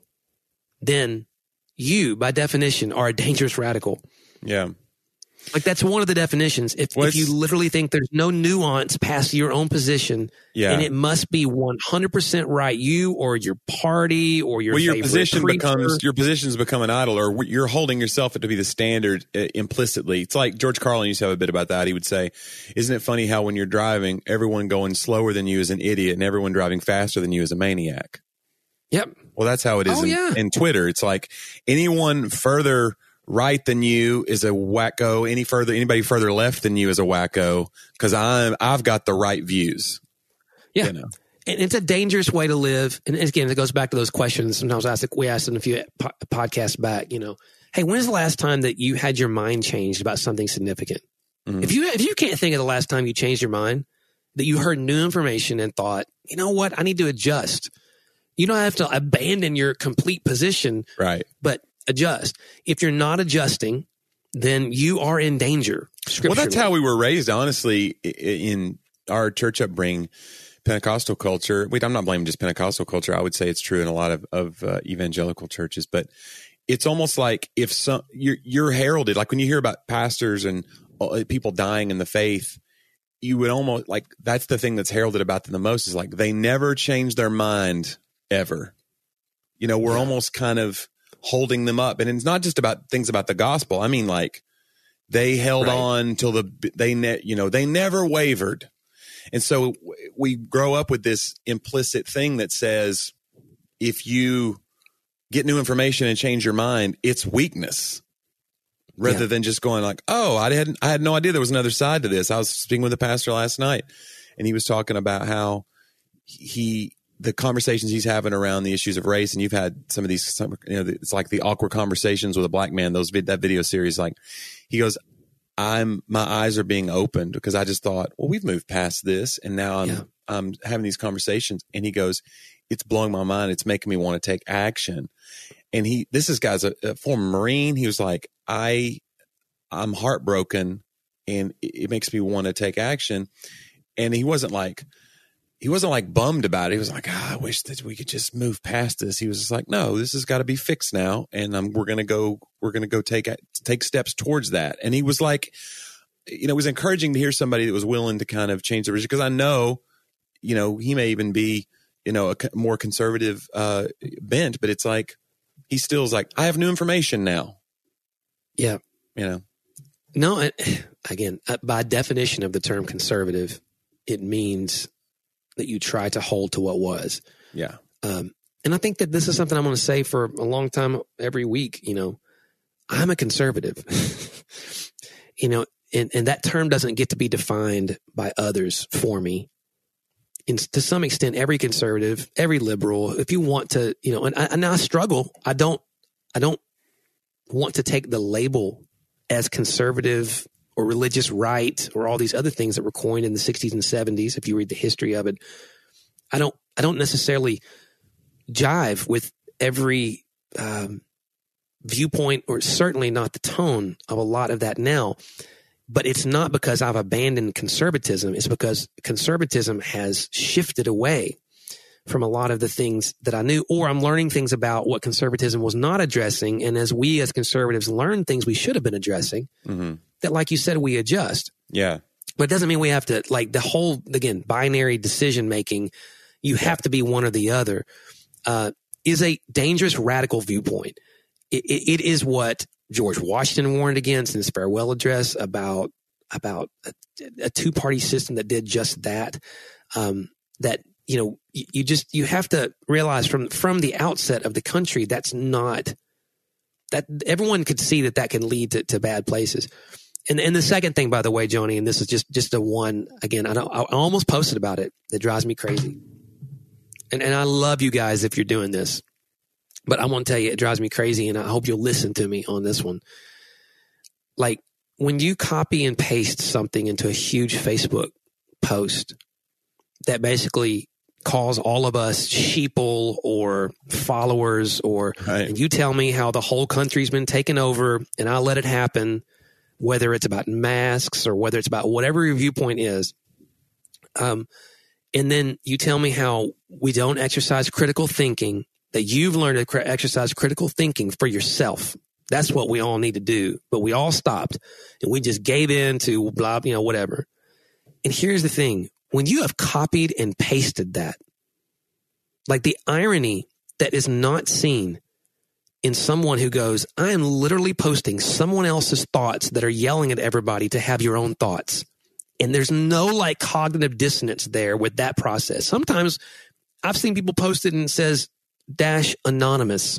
then you, by definition, are a dangerous radical. Yeah. Like, that's one of the definitions. If you literally think there's no nuance past your own position, and it must be 100% right, you or your party or your favorite preacher. Your positions become an idol, or you're holding yourself to be the standard implicitly. It's like George Carlin used to have a bit about that. He would say, "Isn't it funny how when you're driving, everyone going slower than you is an idiot, and everyone driving faster than you is a maniac?" Yep. Well, that's how it is in Twitter. It's like anyone further right than you is a wacko. Anybody further left than you is a wacko, because I've got the right views. Yeah. And it's a dangerous way to live. And again, it goes back to those questions. Sometimes we asked in a few podcasts back, hey, when's the last time that you had your mind changed about something significant? Mm-hmm. If you can't think of the last time you changed your mind, that you heard new information and thought, you know what, I need to adjust. You don't have to abandon your complete position. Right. But adjust. If you're not adjusting, then you are in danger. Well, that's how we were raised, honestly, in our church upbringing, Pentecostal culture. I'm not blaming just Pentecostal culture. I would say it's true in a lot of evangelical churches, but it's almost like if you're heralded, like when you hear about pastors and people dying in the faith, you would almost like, that's the thing that's heralded about them the most, is like they never change their mind ever. We're almost kind of holding them up. And it's not just about things about the gospel. I mean, like, they held on till they never wavered. And so we grow up with this implicit thing that says, if you get new information and change your mind, it's weakness, rather than just going like, oh, I had no idea there was another side to this. I was speaking with a pastor last night, and he was talking about how the conversations he's having around the issues of race, and you've had some of these, it's like the awkward conversations with a black man, that video series. Like, he goes, my eyes are being opened because I just thought, well, we've moved past this, and now I'm having these conversations. And he goes, it's blowing my mind. It's making me want to take action. And this guy's a former Marine. He was like, I'm heartbroken, and it makes me want to take action. And he wasn't like bummed about it. He was like, I wish that we could just move past this. He was just like, no, this has got to be fixed now. And we're going to go take steps towards that. And he was like, it was encouraging to hear somebody that was willing to kind of change the vision. Cause I know, he may even be, a more conservative, bent, but it's like, he still is like, I have new information now. Yeah. No, again, by definition of the term conservative, it means that you try to hold to what was. Yeah. And I think that this is something I'm going to say for a long time every week. I'm a conservative, and that term doesn't get to be defined by others for me. And to some extent, every conservative, every liberal, if you want to, and I struggle. I don't want to take the label as conservative or religious right or all these other things that were coined in the 60s and 70s. If you read the history of it, I don't necessarily jive with every viewpoint, or certainly not the tone of a lot of that now. But it's not because I've abandoned conservatism. It's because conservatism has shifted away from a lot of the things that I knew, or I'm learning things about what conservatism was not addressing. And as we as conservatives learn things we should have been addressing, that, like you said, we adjust. Yeah. But it doesn't mean we have to, like, the whole, again, binary decision making, you have to be one or the other, is a dangerous radical viewpoint. It is what George Washington warned against in his farewell address about a two-party system that did just that. That, you have to realize from the outset of the country, that's not, that everyone could see that can lead to bad places. And the second thing, by the way, Joni, and this is just a one, again, I almost posted about it. That drives me crazy. And I love you guys if you're doing this, but I want to tell you, it drives me crazy. And I hope you'll listen to me on this one. Like, when you copy and paste something into a huge Facebook post that basically calls all of us sheeple or followers, right. And you tell me how the whole country's been taken over and I'll let it happen, whether it's about masks or whether it's about whatever your viewpoint is. And then you tell me how we don't exercise critical thinking, that you've learned to exercise critical thinking for yourself. That's what we all need to do. But we all stopped and we just gave in to blah, whatever. And here's the thing. When you have copied and pasted that, like, the irony that is not seen in someone who goes, I am literally posting someone else's thoughts that are yelling at everybody to have your own thoughts. And there's no, like, cognitive dissonance there with that process. Sometimes I've seen people post it and it says -anonymous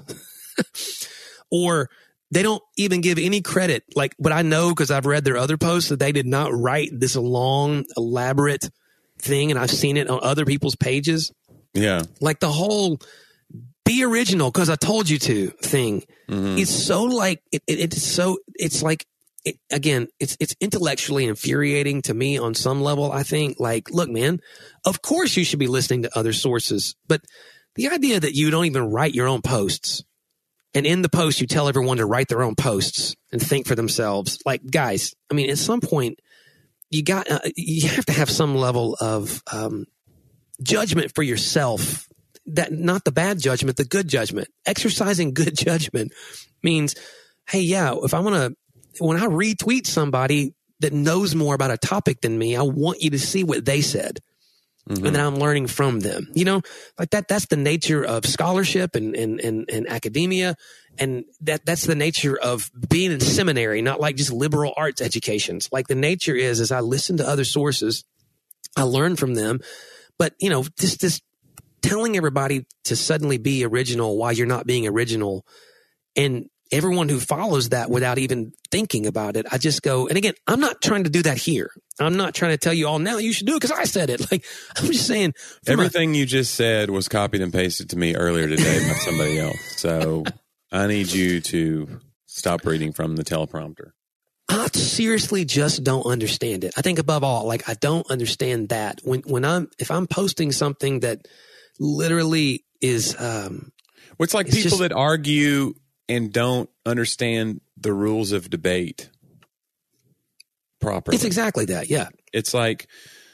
or they don't even give any credit. Like, but I know, because I've read their other posts, that they did not write this long, elaborate thing. And I've seen it on other people's pages. Yeah. Like, the whole be original because I told you to thing. It's so, like, it's like, again, it's intellectually infuriating to me on some level. I think, like, look, man, of course you should be listening to other sources, but the idea that you don't even write your own posts, and in the post you tell everyone to write their own posts and think for themselves, like, guys, I mean, at some point you have to have some level of judgment for yourself. That, not the bad judgment, the good judgment. Exercising good judgment means, hey, yeah, when I retweet somebody that knows more about a topic than me, I want you to see what they said. And then I'm learning from them, like that's the nature of scholarship and academia. And that's the nature of being in seminary, not like just liberal arts educations. Like, the nature is I listen to other sources, I learn from them, but this telling everybody to suddenly be original while you're not being original, and everyone who follows that without even thinking about it, I just go, and again, I'm not trying to do that here. I'm not trying to tell you all now you should do it because I said it. Like, I'm just saying. Everything you just said was copied and pasted to me earlier today by somebody else. So I need you to stop reading from the teleprompter. I seriously just don't understand it. I think above all, like, I don't understand that if I'm posting something that literally is, it's like people that argue and don't understand the rules of debate properly. It's exactly that. Yeah. It's like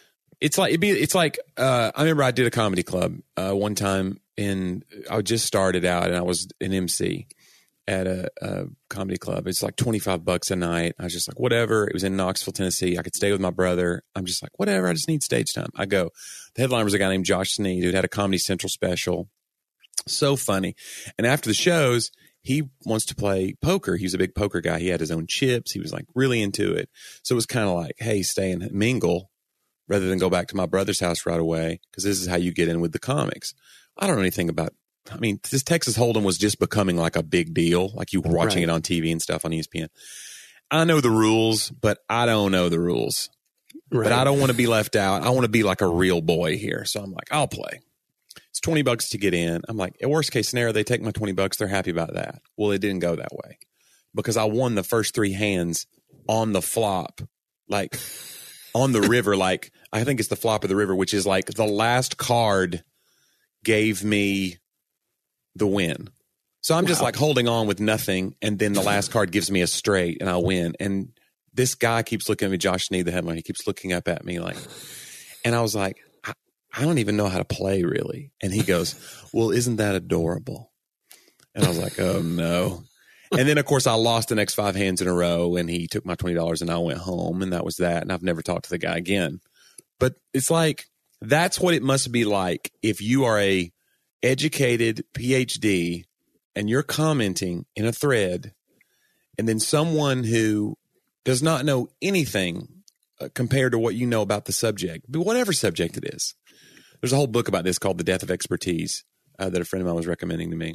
I remember I did a comedy club one time, and I just started out, and I was an MC at a comedy club. It's like $25 a night. I was just like, whatever. It was in Knoxville, Tennessee. I could stay with my brother. I'm just like, whatever. I just need stage time. I go. The headliner was a guy named Josh Sneed, who had a Comedy Central special. So funny. And after the shows, he wants to play poker. He was a big poker guy. He had his own chips. He was like really into it. So it was kind of like, hey, stay and mingle rather than go back to my brother's house right away, because this is how you get in with the comics. I don't know anything about, I mean, this Texas Hold'em was just becoming like a big deal. Like you were watching it on TV and stuff on ESPN. I know the rules, but I don't know the rules. Right. But I don't want to be left out. I want to be like a real boy here. So I'm like, I'll play. It's $20 to get in. I'm like, at worst case scenario, they take my $20. They're happy about that. Well, it didn't go that way because I won the first 3 hands on the flop, like on the river. Like, I think it's the flop of the river, which is like the last card gave me the win. So I'm just like holding on with nothing. And then the last card gives me a straight and I win. And this guy keeps looking at me, Josh Sneed, the headline. He keeps looking up at me like, and I was like, I don't even know how to play really. And he goes, well, isn't that adorable? And I was like, oh no. And then of course I lost the next 5 hands in a row and he took my $20 and I went home and that was that. And I've never talked to the guy again. But it's like, that's what it must be like if you are a educated PhD and you're commenting in a thread and then someone who does not know anything compared to what you know about the subject, but whatever subject it is. There's a whole book about this called The Death of Expertise that a friend of mine was recommending to me.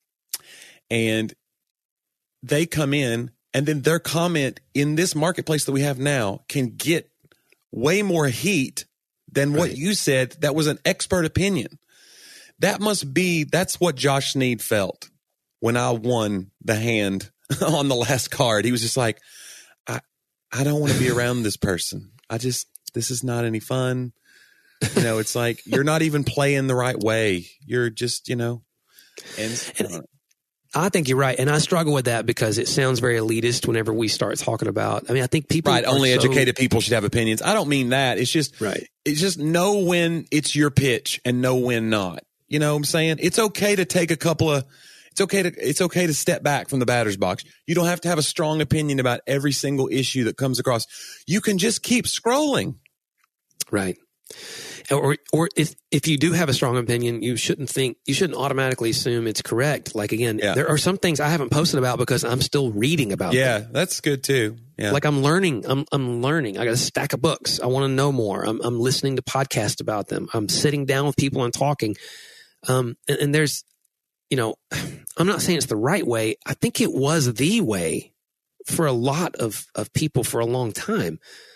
And they come in and then their comment in this marketplace that we have now can get way more heat than what you said. That was an expert opinion. That's what Josh Sneed felt when I won the hand on the last card. He was just like, I don't want to be around this person. This is not any fun. You know, it's like, you're not even playing the right way. You're just, you know, and I think you're right. And I struggle with that because it sounds very elitist whenever we start talking about, I mean, I think people only educated people should have opinions. I don't mean that. It's just, it's just know when it's your pitch and know when not. You know what I'm saying? It's okay to take it's okay to step back from the batter's box. You don't have to have a strong opinion about every single issue that comes across. You can just keep scrolling. Right. Or if you do have a strong opinion, you shouldn't automatically assume it's correct. Like, again, there are some things I haven't posted about because I'm still reading about them. Yeah, that's good too. Yeah. Like I'm learning. I'm learning. I got a stack of books. I want to know more. I'm listening to podcasts about them. I'm sitting down with people and talking. And there's, you know, I'm not saying it's the right way. I think it was the way for a lot of people for a long time.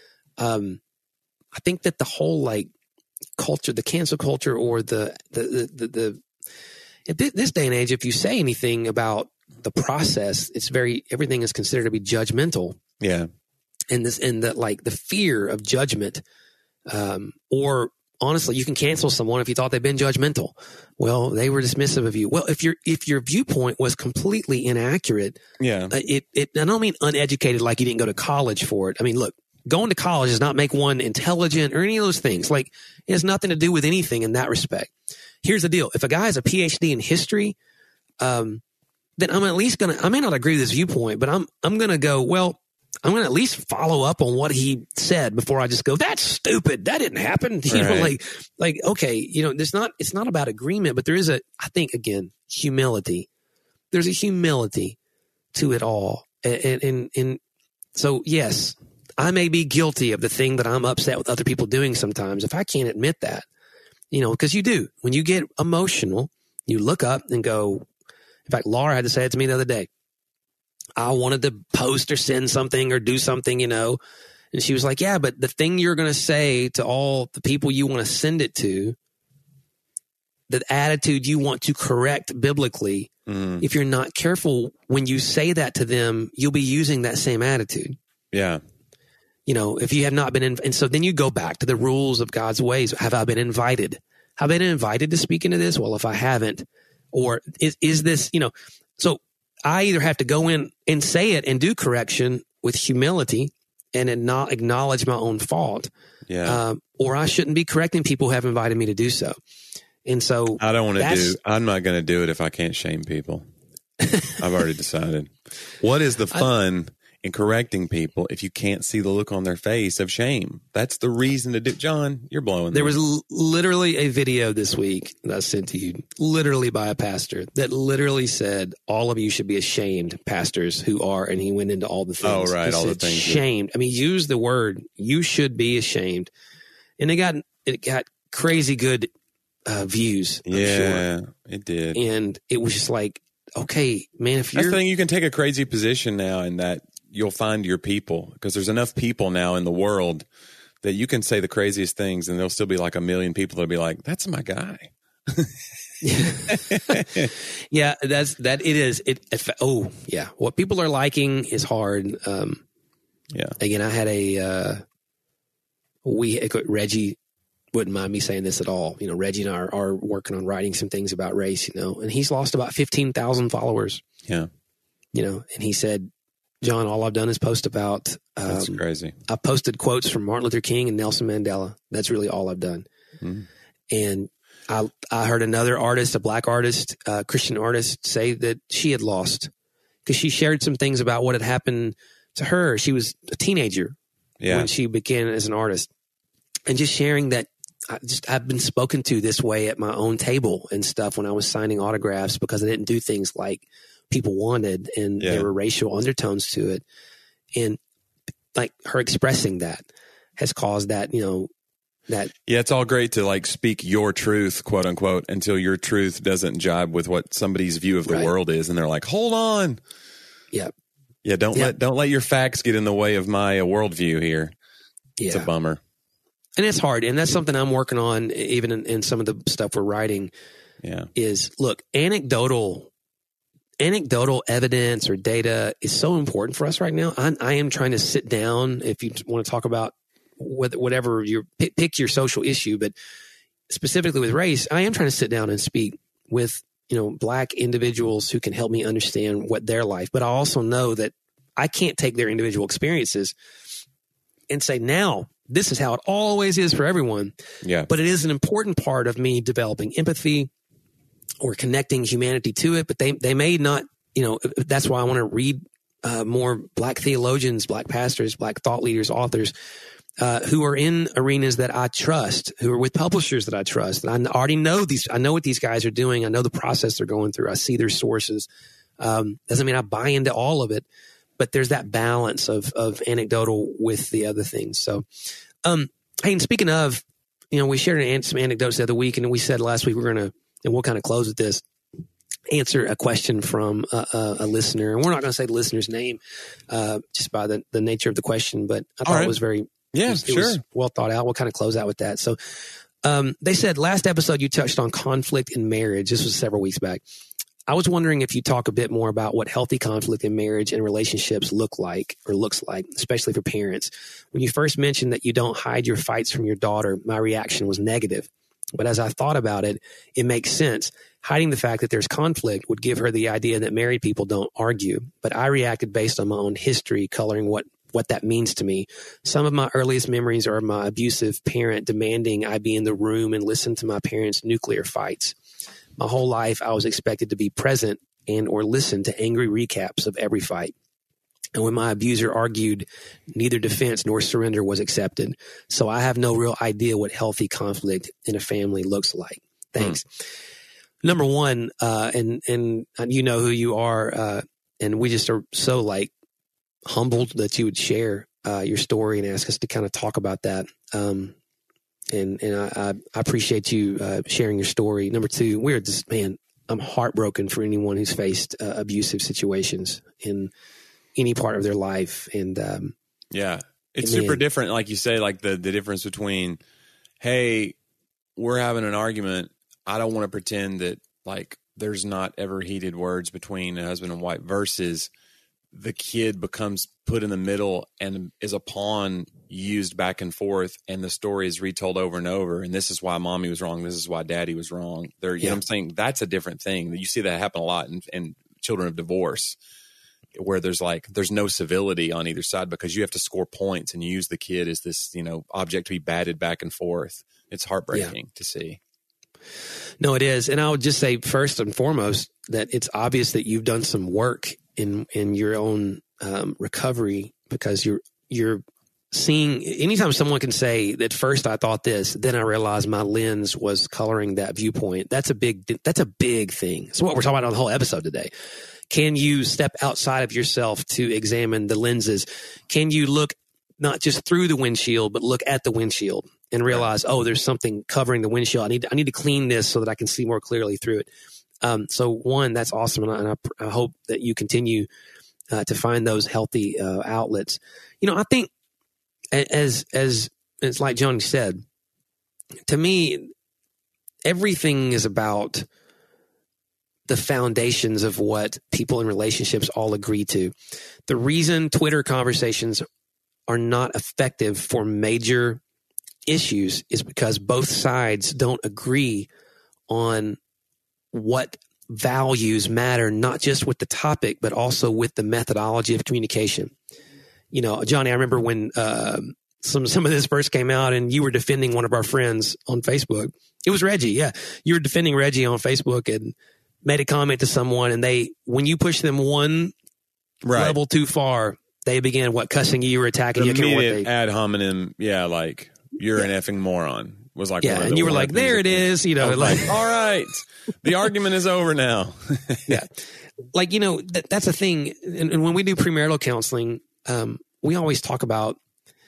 I think that the whole like culture, the cancel culture, or this day and age, if you say anything about the process, everything is considered to be judgmental. Yeah. And the fear of judgment, or honestly, you can cancel someone if you thought they've been judgmental. Well, they were dismissive of you. Well, if your viewpoint was completely inaccurate, I don't mean uneducated, like you didn't go to college for it. I mean, look, going to college does not make one intelligent or any of those things. Like, it has nothing to do with anything in that respect. Here's the deal. If a guy has a PhD in history, then I'm at least I may not agree with his viewpoint, but I'm going to go, well, I'm going to at least follow up on what he said before I just go, that's stupid. That didn't happen. You know, like, okay, you know, it's not about agreement, but there is I think, again, humility. There's a humility to it all. And so, yes, I may be guilty of the thing that I'm upset with other people doing sometimes if I can't admit that, you know, because you do. When you get emotional, you look up and go, in fact, Laura had to say it to me the other day. I wanted to post or send something or do something, you know, and she was like, yeah, but the thing you're going to say to all the people you want to send it to, the attitude you want to correct biblically, if you're not careful, when you say that to them, you'll be using that same attitude. Yeah. If you have not been and so then you go back to the rules of God's ways. Have I been invited? Have I been invited to speak into this? Well, if I haven't, or is this, so I either have to go in and say it and do correction with humility and not acknowledge my own fault. Yeah. Or I shouldn't be correcting people who have invited me to do so. And so I'm not going to do it if I can't shame people. I've already decided. What is the fun in correcting people if you can't see the look on their face of shame? That's the reason to do. John, you're blowing. There was literally a video this week that I sent to you, literally by a pastor that literally said, all of you should be ashamed, pastors who are, and he went into all the things. Oh, right. He all said, the things. Shamed. I mean, use the word, you should be ashamed. And it got crazy good views. Yeah, it did. And it was just like, okay, man, if you're. I think you can take a crazy position now in that you'll find your people, because there's enough people now in the world that you can say the craziest things and there'll still be like a million people that'll be like, that's my guy. Yeah, it is. Yeah. What people are liking is hard. Yeah. Again, I had Reggie wouldn't mind me saying this at all. Reggie and I are working on writing some things about race, and he's lost about 15,000 followers. Yeah. And he said, John, all I've done is post about. That's crazy. I posted quotes from Martin Luther King and Nelson Mandela. That's really all I've done. Mm. And I heard another artist, a black artist, Christian artist, say that she had lost because she shared some things about what had happened to her. She was a teenager when she began as an artist, and just sharing that I've been spoken to this way at my own table and stuff when I was signing autographs because I didn't do things like people wanted, and there were racial undertones to it. And like her expressing that has caused that, that. Yeah, it's all great to like speak your truth, quote unquote, until your truth doesn't jibe with what somebody's view of the world is. And they're like, hold on. Yeah. Yeah. Don't let your facts get in the way of my worldview here. Yeah. It's a bummer. And it's hard. And that's something I'm working on even in some of the stuff we're writing. Yeah. Is look, anecdotal evidence or data is so important for us right now. I am trying to sit down, if you want to talk about whatever pick your social issue, but specifically with race, I am trying to sit down and speak with, black individuals who can help me understand what their life, but I also know that I can't take their individual experiences and say, now this is how it always is for everyone. Yeah. But it is an important part of me developing empathy or connecting humanity to it, but they may not, that's why I want to read more black theologians, black pastors, black thought leaders, authors who are in arenas that I trust, who are with publishers that I trust. And I already know I know what these guys are doing. I know the process they're going through. I see their sources. Doesn't mean I buy into all of it, but there's that balance of anecdotal with the other things. So, hey, and speaking of, we shared some anecdotes the other week, and we said last week we're going to, and we'll kind of close with this, answer a question from a listener. And we're not going to say the listener's name just by the nature of the question, but I thought it was very, it was well thought out. We'll kind of close out with that. So they said, last episode you touched on conflict in marriage. This was several weeks back. I was wondering if you talk a bit more about what healthy conflict in marriage and relationships looks like, especially for parents. When you first mentioned that you don't hide your fights from your daughter, my reaction was negative. But as I thought about it, it makes sense. Hiding the fact that there's conflict would give her the idea that married people don't argue. But I reacted based on my own history, coloring what that means to me. Some of my earliest memories are my abusive parent demanding I be in the room and listen to my parents' nuclear fights. My whole life, I was expected to be present and or listen to angry recaps of every fight. And when my abuser argued, neither defense nor surrender was accepted. So I have no real idea what healthy conflict in a family looks like. Thanks. Number one, and you know who you are, and we just are so humbled that you would share your story and ask us to kind of talk about that. And I appreciate you sharing your story. Number two, we're just, I'm heartbroken for anyone who's faced abusive situations in any part of their life. And it's super different. Like you say, like the difference between, hey, we're having an argument. I don't want to pretend that there's not ever heated words between a husband and wife versus the kid becomes put in the middle and is a pawn used back and forth, and the story is retold over and over. And this is why mommy was wrong. This is why daddy was wrong. You know what I'm saying? That's a different thing. You see that happen a lot in children of divorce, where there's no civility on either side because you have to score points and you use the kid as this, object to be batted back and forth. It's heartbreaking to see. No, it is. And I would just say first and foremost that it's obvious that you've done some work in your own recovery, because you're seeing, anytime someone can say that first I thought this, then I realized my lens was coloring that viewpoint. That's a big thing. That's what we're talking about on the whole episode today. Can you step outside of yourself to examine the lenses? Can you look not just through the windshield, but look at the windshield and realize, oh, there's something covering the windshield. I need to clean this so that I can see more clearly through it. So one, that's awesome. And I hope that you continue to find those healthy outlets. I think as it's like Johnny said, to me, everything is about the foundations of what people in relationships all agree to. The reason Twitter conversations are not effective for major issues is because both sides don't agree on what values matter, not just with the topic, but also with the methodology of communication. Johnny, I remember when some of this first came out and you were defending one of our friends on Facebook. It was Reggie. Yeah. You were defending Reggie on Facebook and made a comment to someone, and when you push them one level too far, they began cussing you or attacking you. Immediate ad hominem. Yeah. Like, you're an effing moron. Was like, and you were like, there it is. All right, the argument is over now. Yeah. Like, that's a thing. And when we do premarital counseling, we always talk about,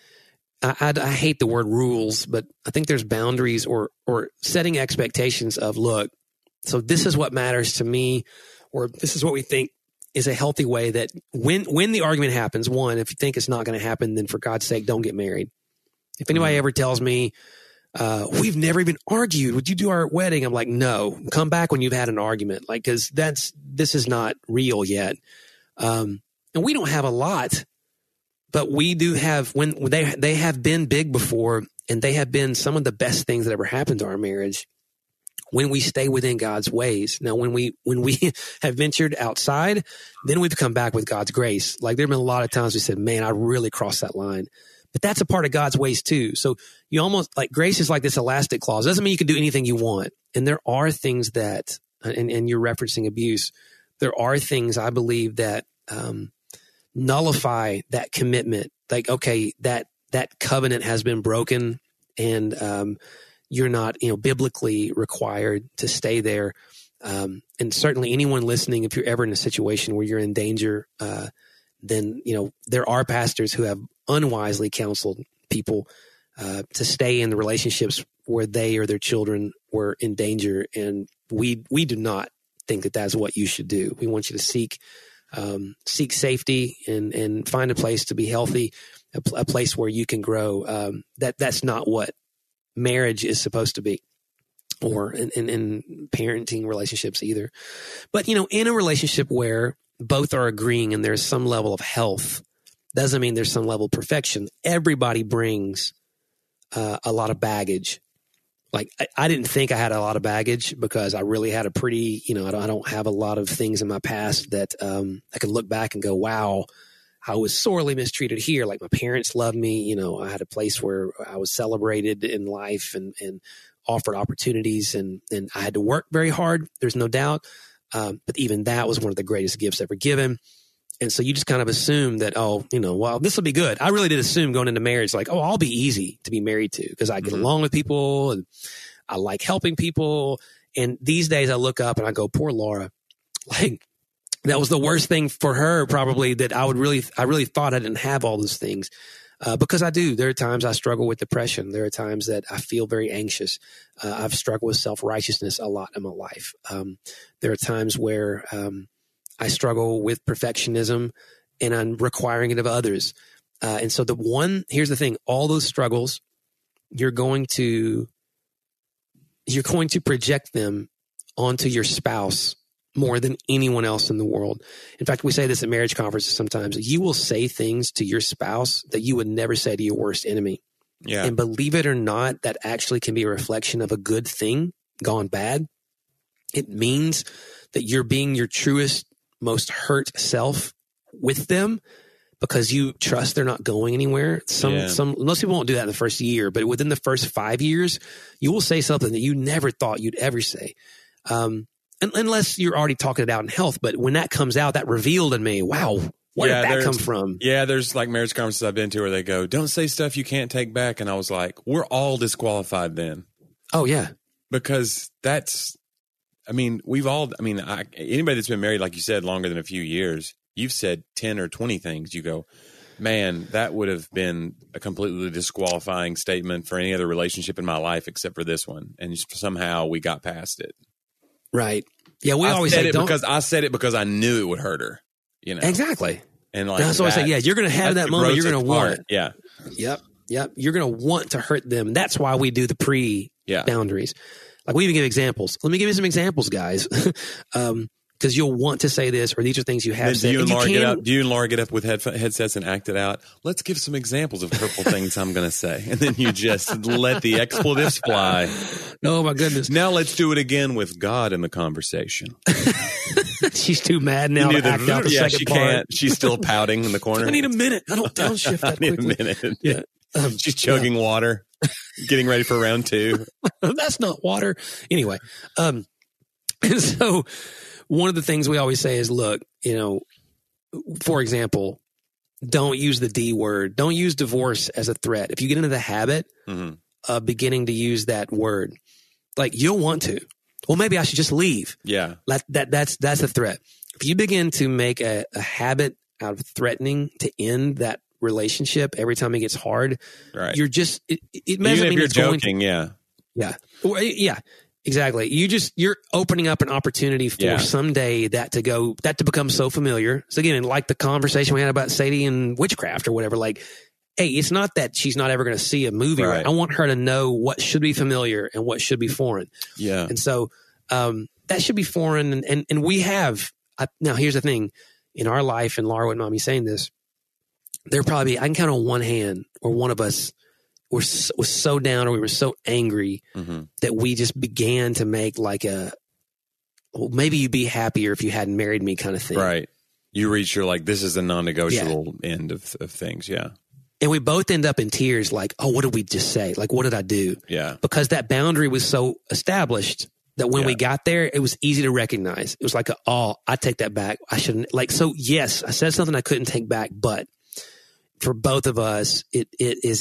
I hate the word rules, but I think there's boundaries or setting expectations of, look, so this is what matters to me, or this is what we think is a healthy way that when the argument happens, one, if you think it's not going to happen, then for God's sake, don't get married. If anybody ever tells me, we've never even argued, would you do our wedding? I'm like, no, come back when you've had an argument. Like, cause this is not real yet. And we don't have a lot, but we do have, when they have been big before, and they have been some of the best things that ever happened to our marriage when we stay within God's ways. Now, when we have ventured outside, then we've come back with God's grace. Like, there have been a lot of times we said, man, I really crossed that line. But that's a part of God's ways too. So you almost, like, grace is like this elastic clause. Doesn't mean you can do anything you want. And there are things that, and you're referencing abuse, there are things I believe that nullify that commitment. Like, okay, that covenant has been broken, and you're not, biblically required to stay there. And certainly anyone listening, if you're ever in a situation where you're in danger, then, there are pastors who have unwisely counseled people to stay in the relationships where they or their children were in danger. And we do not think that that's what you should do. We want you to seek safety and find a place to be healthy, a place where you can grow. That's not what marriage is supposed to be, or in parenting relationships either. But, in a relationship where both are agreeing and there's some level of health, doesn't mean there's some level of perfection. Everybody brings a lot of baggage. Like, I didn't think I had a lot of baggage because I really had a pretty, I don't have a lot of things in my past that I can look back and go, wow, I was sorely mistreated here. Like, my parents loved me. I had a place where I was celebrated in life and offered opportunities, and I had to work very hard. There's no doubt. But even that was one of the greatest gifts ever given. And so you just kind of assume that, well, this will be good. I really did assume going into marriage, like, I'll be easy to be married to because I get along with people and I like helping people. And these days I look up and I go, poor Laura. Like, that was the worst thing for her, probably, that I really thought I didn't have all those things. Because I do. There are times I struggle with depression. There are times that I feel very anxious. I've struggled with self-righteousness a lot in my life. There are times where I struggle with perfectionism and I'm requiring it of others. And so here's the thing, all those struggles, you're going to project them onto your spouse more than anyone else in the world. In fact, we say this at marriage conferences sometimes. You will say things to your spouse that you would never say to your worst enemy. Yeah. And believe it or not, that actually can be a reflection of a good thing gone bad. It means that you're being your truest, most hurt self with them because you trust they're not going anywhere. Most people won't do that in the first year, but within the first 5 years, you will say something that you never thought you'd ever say. Unless you're already talking it out in health. But when that comes out, that revealed in me, wow, where did that come from? Yeah, there's like marriage conferences I've been to where they go, don't say stuff you can't take back. And I was like, we're all disqualified then. Oh, yeah. Because anybody that's been married, like you said, longer than a few years, you've said 10 or 20 things. You go, man, that would have been a completely disqualifying statement for any other relationship in my life except for this one. And somehow we got past it. Right. Yeah, we always say say because I said it because I knew it would hurt her. You know exactly. And like that's why I say, yeah, you're going to have that moment. You're going to want it. Yeah. Yep. You're going to want to hurt them. That's why we do the boundaries. Like we even give examples. Let me give you some examples, guys. Because you'll want to say this, or these are things you have said. Do you and Laura get up with headsets and act it out? Let's give some examples of hurtful things I'm going to say. And then you just let the expletives fly. Oh, my goodness. Now let's do it again with God in the conversation. She's too mad now to act out the second part. Can't. She's still pouting in the corner. I need a minute. I don't downshift that quickly. I need a minute. Yeah. She's chugging water, getting ready for round 2. That's not water. Anyway, and so one of the things we always say is, look, for example, don't use the D word. Don't use divorce as a threat. If you get into the habit of beginning to use that word, like you'll want to. Well, maybe I should just leave. Yeah. That's a threat. If you begin to make a habit out of threatening to end that relationship every time it gets hard, right. You're just it even if you're joking, yeah, exactly. You're opening up an opportunity for someday that to become so familiar. So again, like the conversation we had about Sadie and witchcraft or whatever, like, hey, it's not that she's not ever going to see a movie. Right. I want her to know what should be familiar and what should be foreign. Yeah, and so that should be foreign. And we have now. Here's the thing: in our life, and Laura wouldn't mind me saying this, there probably I can count on one hand or one of us was so down or we were so angry that we just began to make like maybe you'd be happier if you hadn't married me kind of thing. Right. You reach your like, this is a non-negotiable end of things. Yeah. And we both end up in tears like, oh, what did we just say? Like, what did I do? Yeah. Because that boundary was so established that when we got there, it was easy to recognize. It was like, I take that back. I shouldn't so yes, I said something I couldn't take back, but for both of us, it is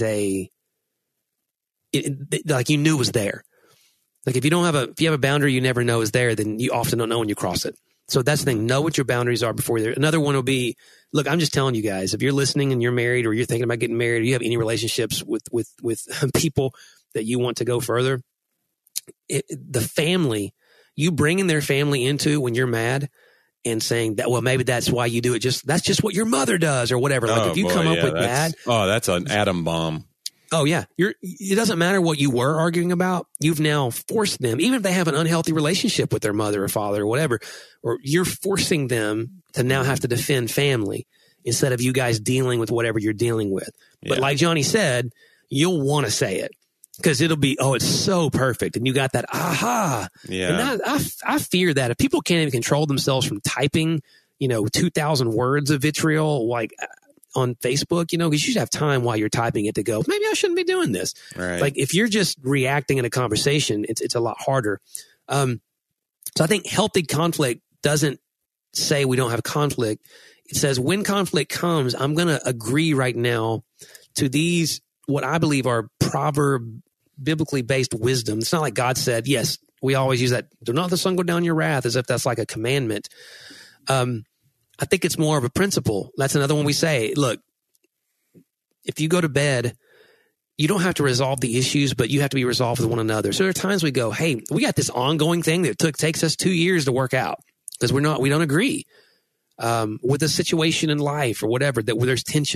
like you knew it was there. Like if you have a boundary you never know is there, then you often don't know when you cross it. So that's the thing. Know what your boundaries are before there. Another one will be, look, I'm just telling you guys, if you're listening and you're married or you're thinking about getting married or you have any relationships with people that you want to go further, the family, you bringing their family into when you're mad and saying that, well, maybe that's why you do it. That's just what your mother does or whatever. Like if you come up with that. Oh, that's an atom bomb. Oh, yeah. It doesn't matter what you were arguing about. You've now forced them, even if they have an unhealthy relationship with their mother or father or whatever, or you're forcing them to now have to defend family instead of you guys dealing with whatever you're dealing with. Yeah. But like Johnny said, you'll want to say it because it'll be, oh, it's so perfect. And you got that, aha. Yeah. And I fear that if people can't even control themselves from typing, 2,000 words of vitriol, like on Facebook, because you should have time while you're typing it to go, maybe I shouldn't be doing this. Right. Like if you're just reacting in a conversation, it's a lot harder. So I think healthy conflict doesn't say we don't have conflict. It says when conflict comes, I'm going to agree right now to these, what I believe are proverb biblically based wisdom. It's not like God said, yes, we always use that. Do not let the sun go down your wrath as if that's like a commandment. I think it's more of a principle. That's another one we say, look, if you go to bed, you don't have to resolve the issues, but you have to be resolved with one another. So there are times we go, hey, we got this ongoing thing that takes us 2 years to work out because we don't agree with a situation in life or whatever, where there's tension.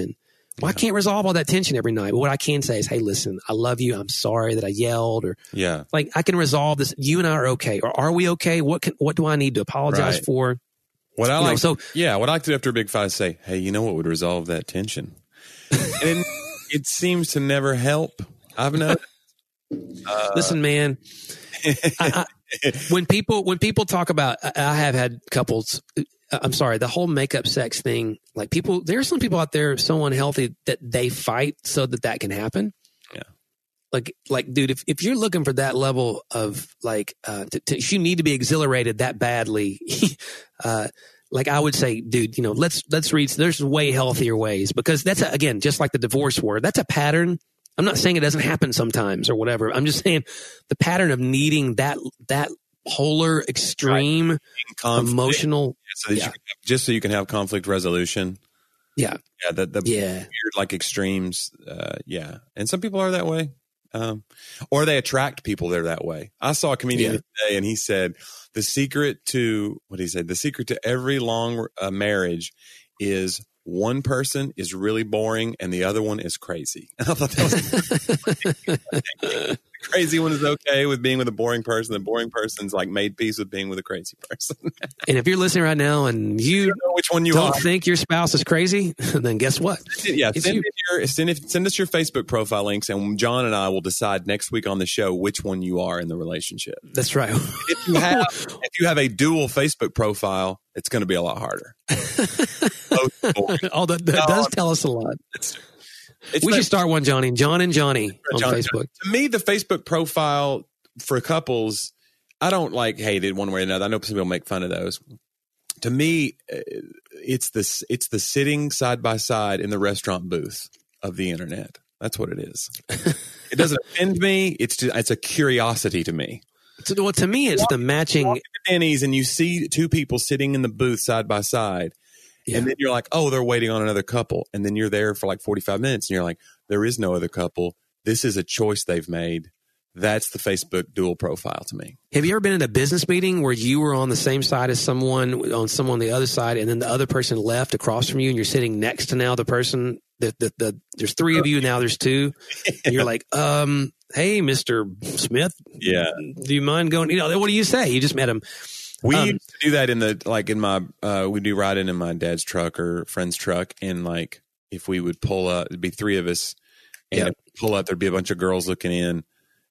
Well, I can't resolve all that tension every night. But what I can say is, hey, listen, I love you. I'm sorry that I yelled, or like I can resolve this. You and I are okay, or are we okay? What do I need to apologize for? What I like, what I like to do after a big fight is say, hey, you know what would resolve that tension? And it seems to never help. I've noticed. Listen, man, when people talk about, I have had couples. I'm sorry, the whole makeup sex thing. Like there are some people out there so unhealthy that they fight so that can happen. Yeah. Like, dude, if you're looking for that level of like, if you need to be exhilarated that badly, like I would say, dude, let's read. There's way healthier ways, because that's again, just like the divorce word, that's a pattern. I'm not saying it doesn't happen sometimes or whatever. I'm just saying the pattern of needing that polar extreme emotional, just so you can have conflict resolution. Yeah. The weird like extremes. And some people are that way. Or they attract people that are that way. I saw a comedian today, and he said the secret to every long marriage is one person is really boring and the other one is crazy. And I thought that was the crazy one is okay with being with a boring person. The boring person's like made peace with being with a crazy person. And if you're listening right now and you don't know which one you don't think your spouse is crazy, then guess what? Send us your Facebook profile links, and John and I will decide next week on the show which one you are in the relationship. That's right. If you have a dual Facebook profile, it's going to be a lot harder. Although that does tell us a lot. We should start one, Johnny. John and Johnny on Facebook. To me, the Facebook profile for couples, I don't hate it one way or another. I know some people make fun of those. To me, it's the sitting side by side in the restaurant booth of the internet. That's what it is. It doesn't offend me. It's a curiosity to me. Well, to me, it's the matching. You walk into Denny's and you see two people sitting in the booth side by side. Yeah. And then you're like, oh, they're waiting on another couple. And then you're there for like 45 minutes and you're like, there is no other couple. This is a choice they've made. That's the Facebook dual profile to me. Have you ever been in a business meeting where you were on the same side as someone on the other side, and then the other person left across from you and you're sitting next to now the person there's three of you, now there's two. And you're like, hey, Mr. Smith. Yeah. Do you mind going, what do you say? You just met him. We used to do that we do riding in my dad's truck or friend's truck. And like, if we would pull up, it'd be three of us and pull up, there'd be a bunch of girls looking in.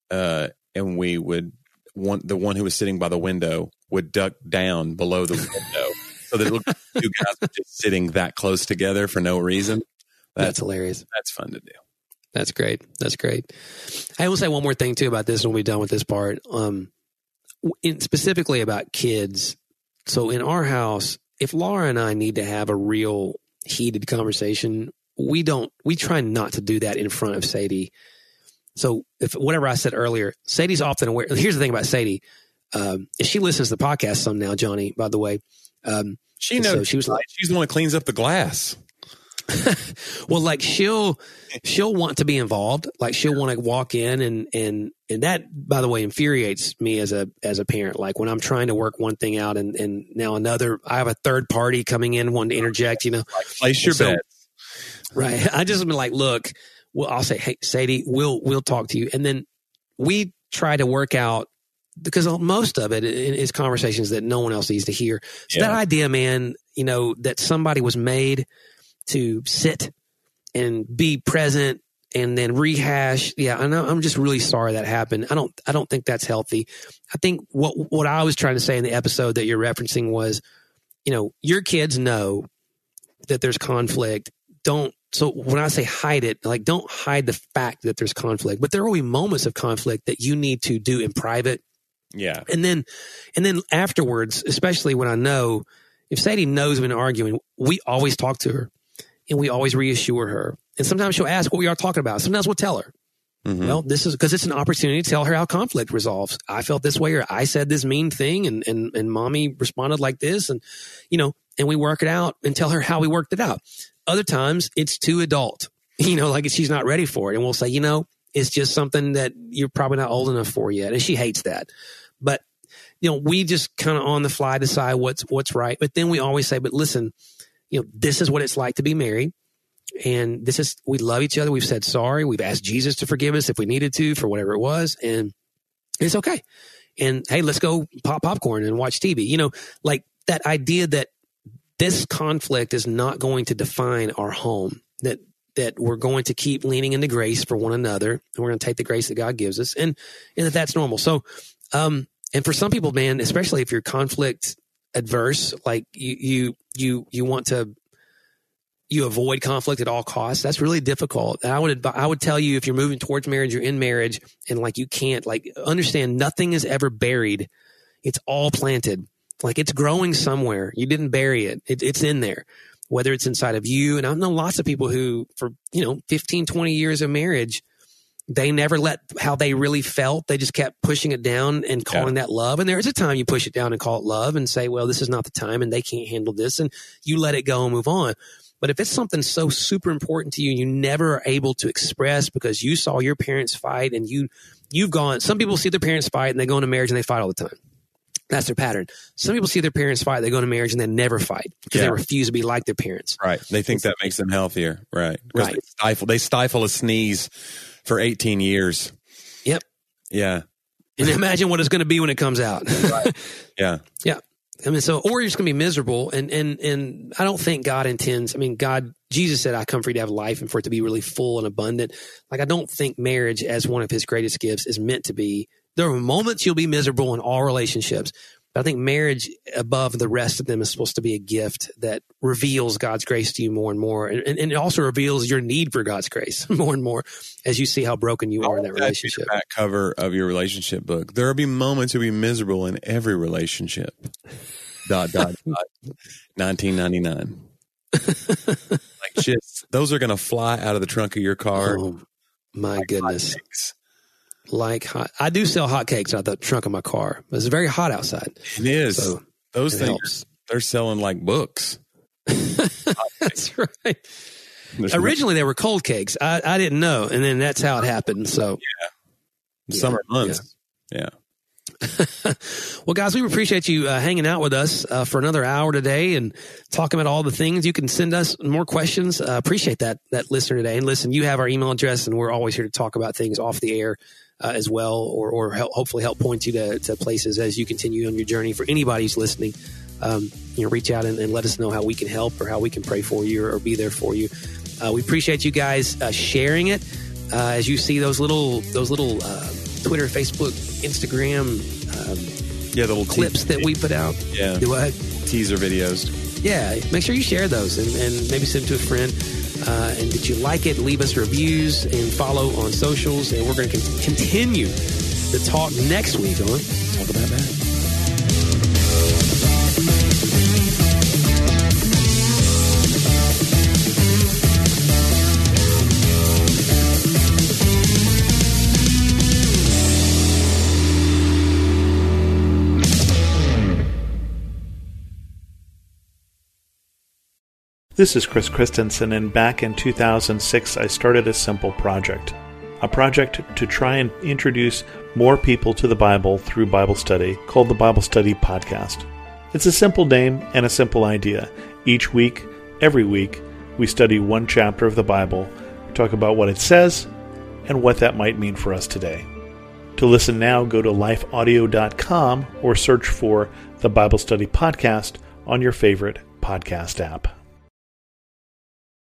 And we would the one who was sitting by the window would duck down below the window. So that it looked like two guys were just sitting that close together for no reason. That's hilarious. That's fun to do. That's great. That's great. I will say one more thing too about this when we're done with this part. Specifically about kids. So in our house, if Laura and I need to have a real heated conversation, we try not to do that in front of Sadie. So if whatever I said earlier, Sadie's often aware. Here's the thing about Sadie. She listens to the podcast some now, Johnny, by the way. She knows. So she's the one that cleans up the glass. Well, like she'll want to be involved. Like she'll want to walk in and that, by the way, infuriates me as a parent. Like when I'm trying to work one thing out and now I have a third party coming in wanting to interject, Like place your bets. Right. I just been like, look, well, I'll say, hey, Sadie, we'll talk to you. And then we try to work out, because most of it is conversations that no one else needs to hear. So that idea, man, that somebody was made to sit and be present and then rehash. Yeah, I know. I'm just really sorry that happened. I don't think that's healthy. I think what I was trying to say in the episode that you're referencing was, your kids know that there's conflict. So when I say hide it, like don't hide the fact that there's conflict, but there will be moments of conflict that you need to do in private. Yeah. And then afterwards, especially when I know if Sadie knows when arguing, we always talk to her. And we always reassure her. And sometimes she'll ask what we are talking about. Sometimes we'll tell her. Mm-hmm. Well, this is because it's an opportunity to tell her how conflict resolves. I felt this way, or I said this mean thing and mommy responded like this. And, and we work it out and tell her how we worked it out. Other times it's too adult, like she's not ready for it. And we'll say, it's just something that you're probably not old enough for yet. And she hates that. But, we just kind of on the fly decide what's right. But then we always say, but listen, this is what it's like to be married. And we love each other. We've said sorry. We've asked Jesus to forgive us if we needed to for whatever it was. And it's okay. And hey, let's go pop popcorn and watch TV. You know, like that idea that this conflict is not going to define our home, that we're going to keep leaning into grace for one another, and we're going to take the grace that God gives us, and that's normal. So, and for some people, man, especially if you're conflict adverse, like you want to, you avoid conflict at all costs. That's really difficult. And I would tell you, if you're moving towards marriage, you're in marriage, and like you can't, like, understand nothing is ever buried. It's all planted. Like, it's growing somewhere. You didn't bury it. It's in there, whether it's inside of you. And I know lots of people who, for 15, 20 years of marriage, they never let how they really felt. They just kept pushing it down and calling that love. And there's a time you push it down and call it love and say, well, this is not the time and they can't handle this. And you let it go and move on. But if it's something so super important to you and you never are able to express because you saw your parents fight and you've gone, some people see their parents fight and they go into marriage and they fight all the time. That's their pattern. Some people see their parents fight, they go into marriage and they never fight because they refuse to be like their parents. Right. They think that makes them healthier. Right. Right. They stifle a sneeze for 18 years. Yep. Yeah. And imagine what it's going to be when it comes out. Right. Yeah. Yeah. I mean, or you're just going to be miserable. And I don't think God intends, Jesus said, I come for you to have life and for it to be really full and abundant. Like, I don't think marriage as one of his greatest gifts is meant to be. There are moments you'll be miserable in all relationships, but I think marriage above the rest of them is supposed to be a gift that reveals God's grace to you more and more. And it also reveals your need for God's grace more and more as you see how broken you are in that relationship. The back cover of your relationship book. There will be moments you'll be miserable in every relationship. ... 1999. Like, shit, those are going to fly out of the trunk of your car. Oh, my goodness. Like hot. I do sell hot cakes out the trunk of my car. It's very hot outside. It is. So those things, helps. They're selling like books. That's right. Originally, they were cold cakes. I didn't know. And then that's how it happened. So, summer months. Yeah. Well, guys, we appreciate you hanging out with us for another hour today and talking about all the things. You can send us more questions. Appreciate that listener today. And listen, you have our email address, and we're always here to talk about things off the air as well, or hopefully help point you to places as you continue on your journey. For anybody who's listening, reach out and let us know how we can help or how we can pray for you or be there for you. We appreciate you guys sharing it as you see those little Twitter, Facebook, Instagram, the little clips that we put out. Yeah, do what? Teaser videos. Yeah, make sure you share those and maybe send them to a friend. And did you like it? Leave us reviews and follow on socials. And we're going to continue the talk next week on Talk About That. This is Chris Christensen, and back in 2006 I started a simple project. A project to try and introduce more people to the Bible through Bible study called the Bible Study Podcast. It's a simple name and a simple idea. Each week, every week, we study one chapter of the Bible, talk about what it says, and what that might mean for us today. To listen now, go to lifeaudio.com or search for the Bible Study Podcast on your favorite podcast app.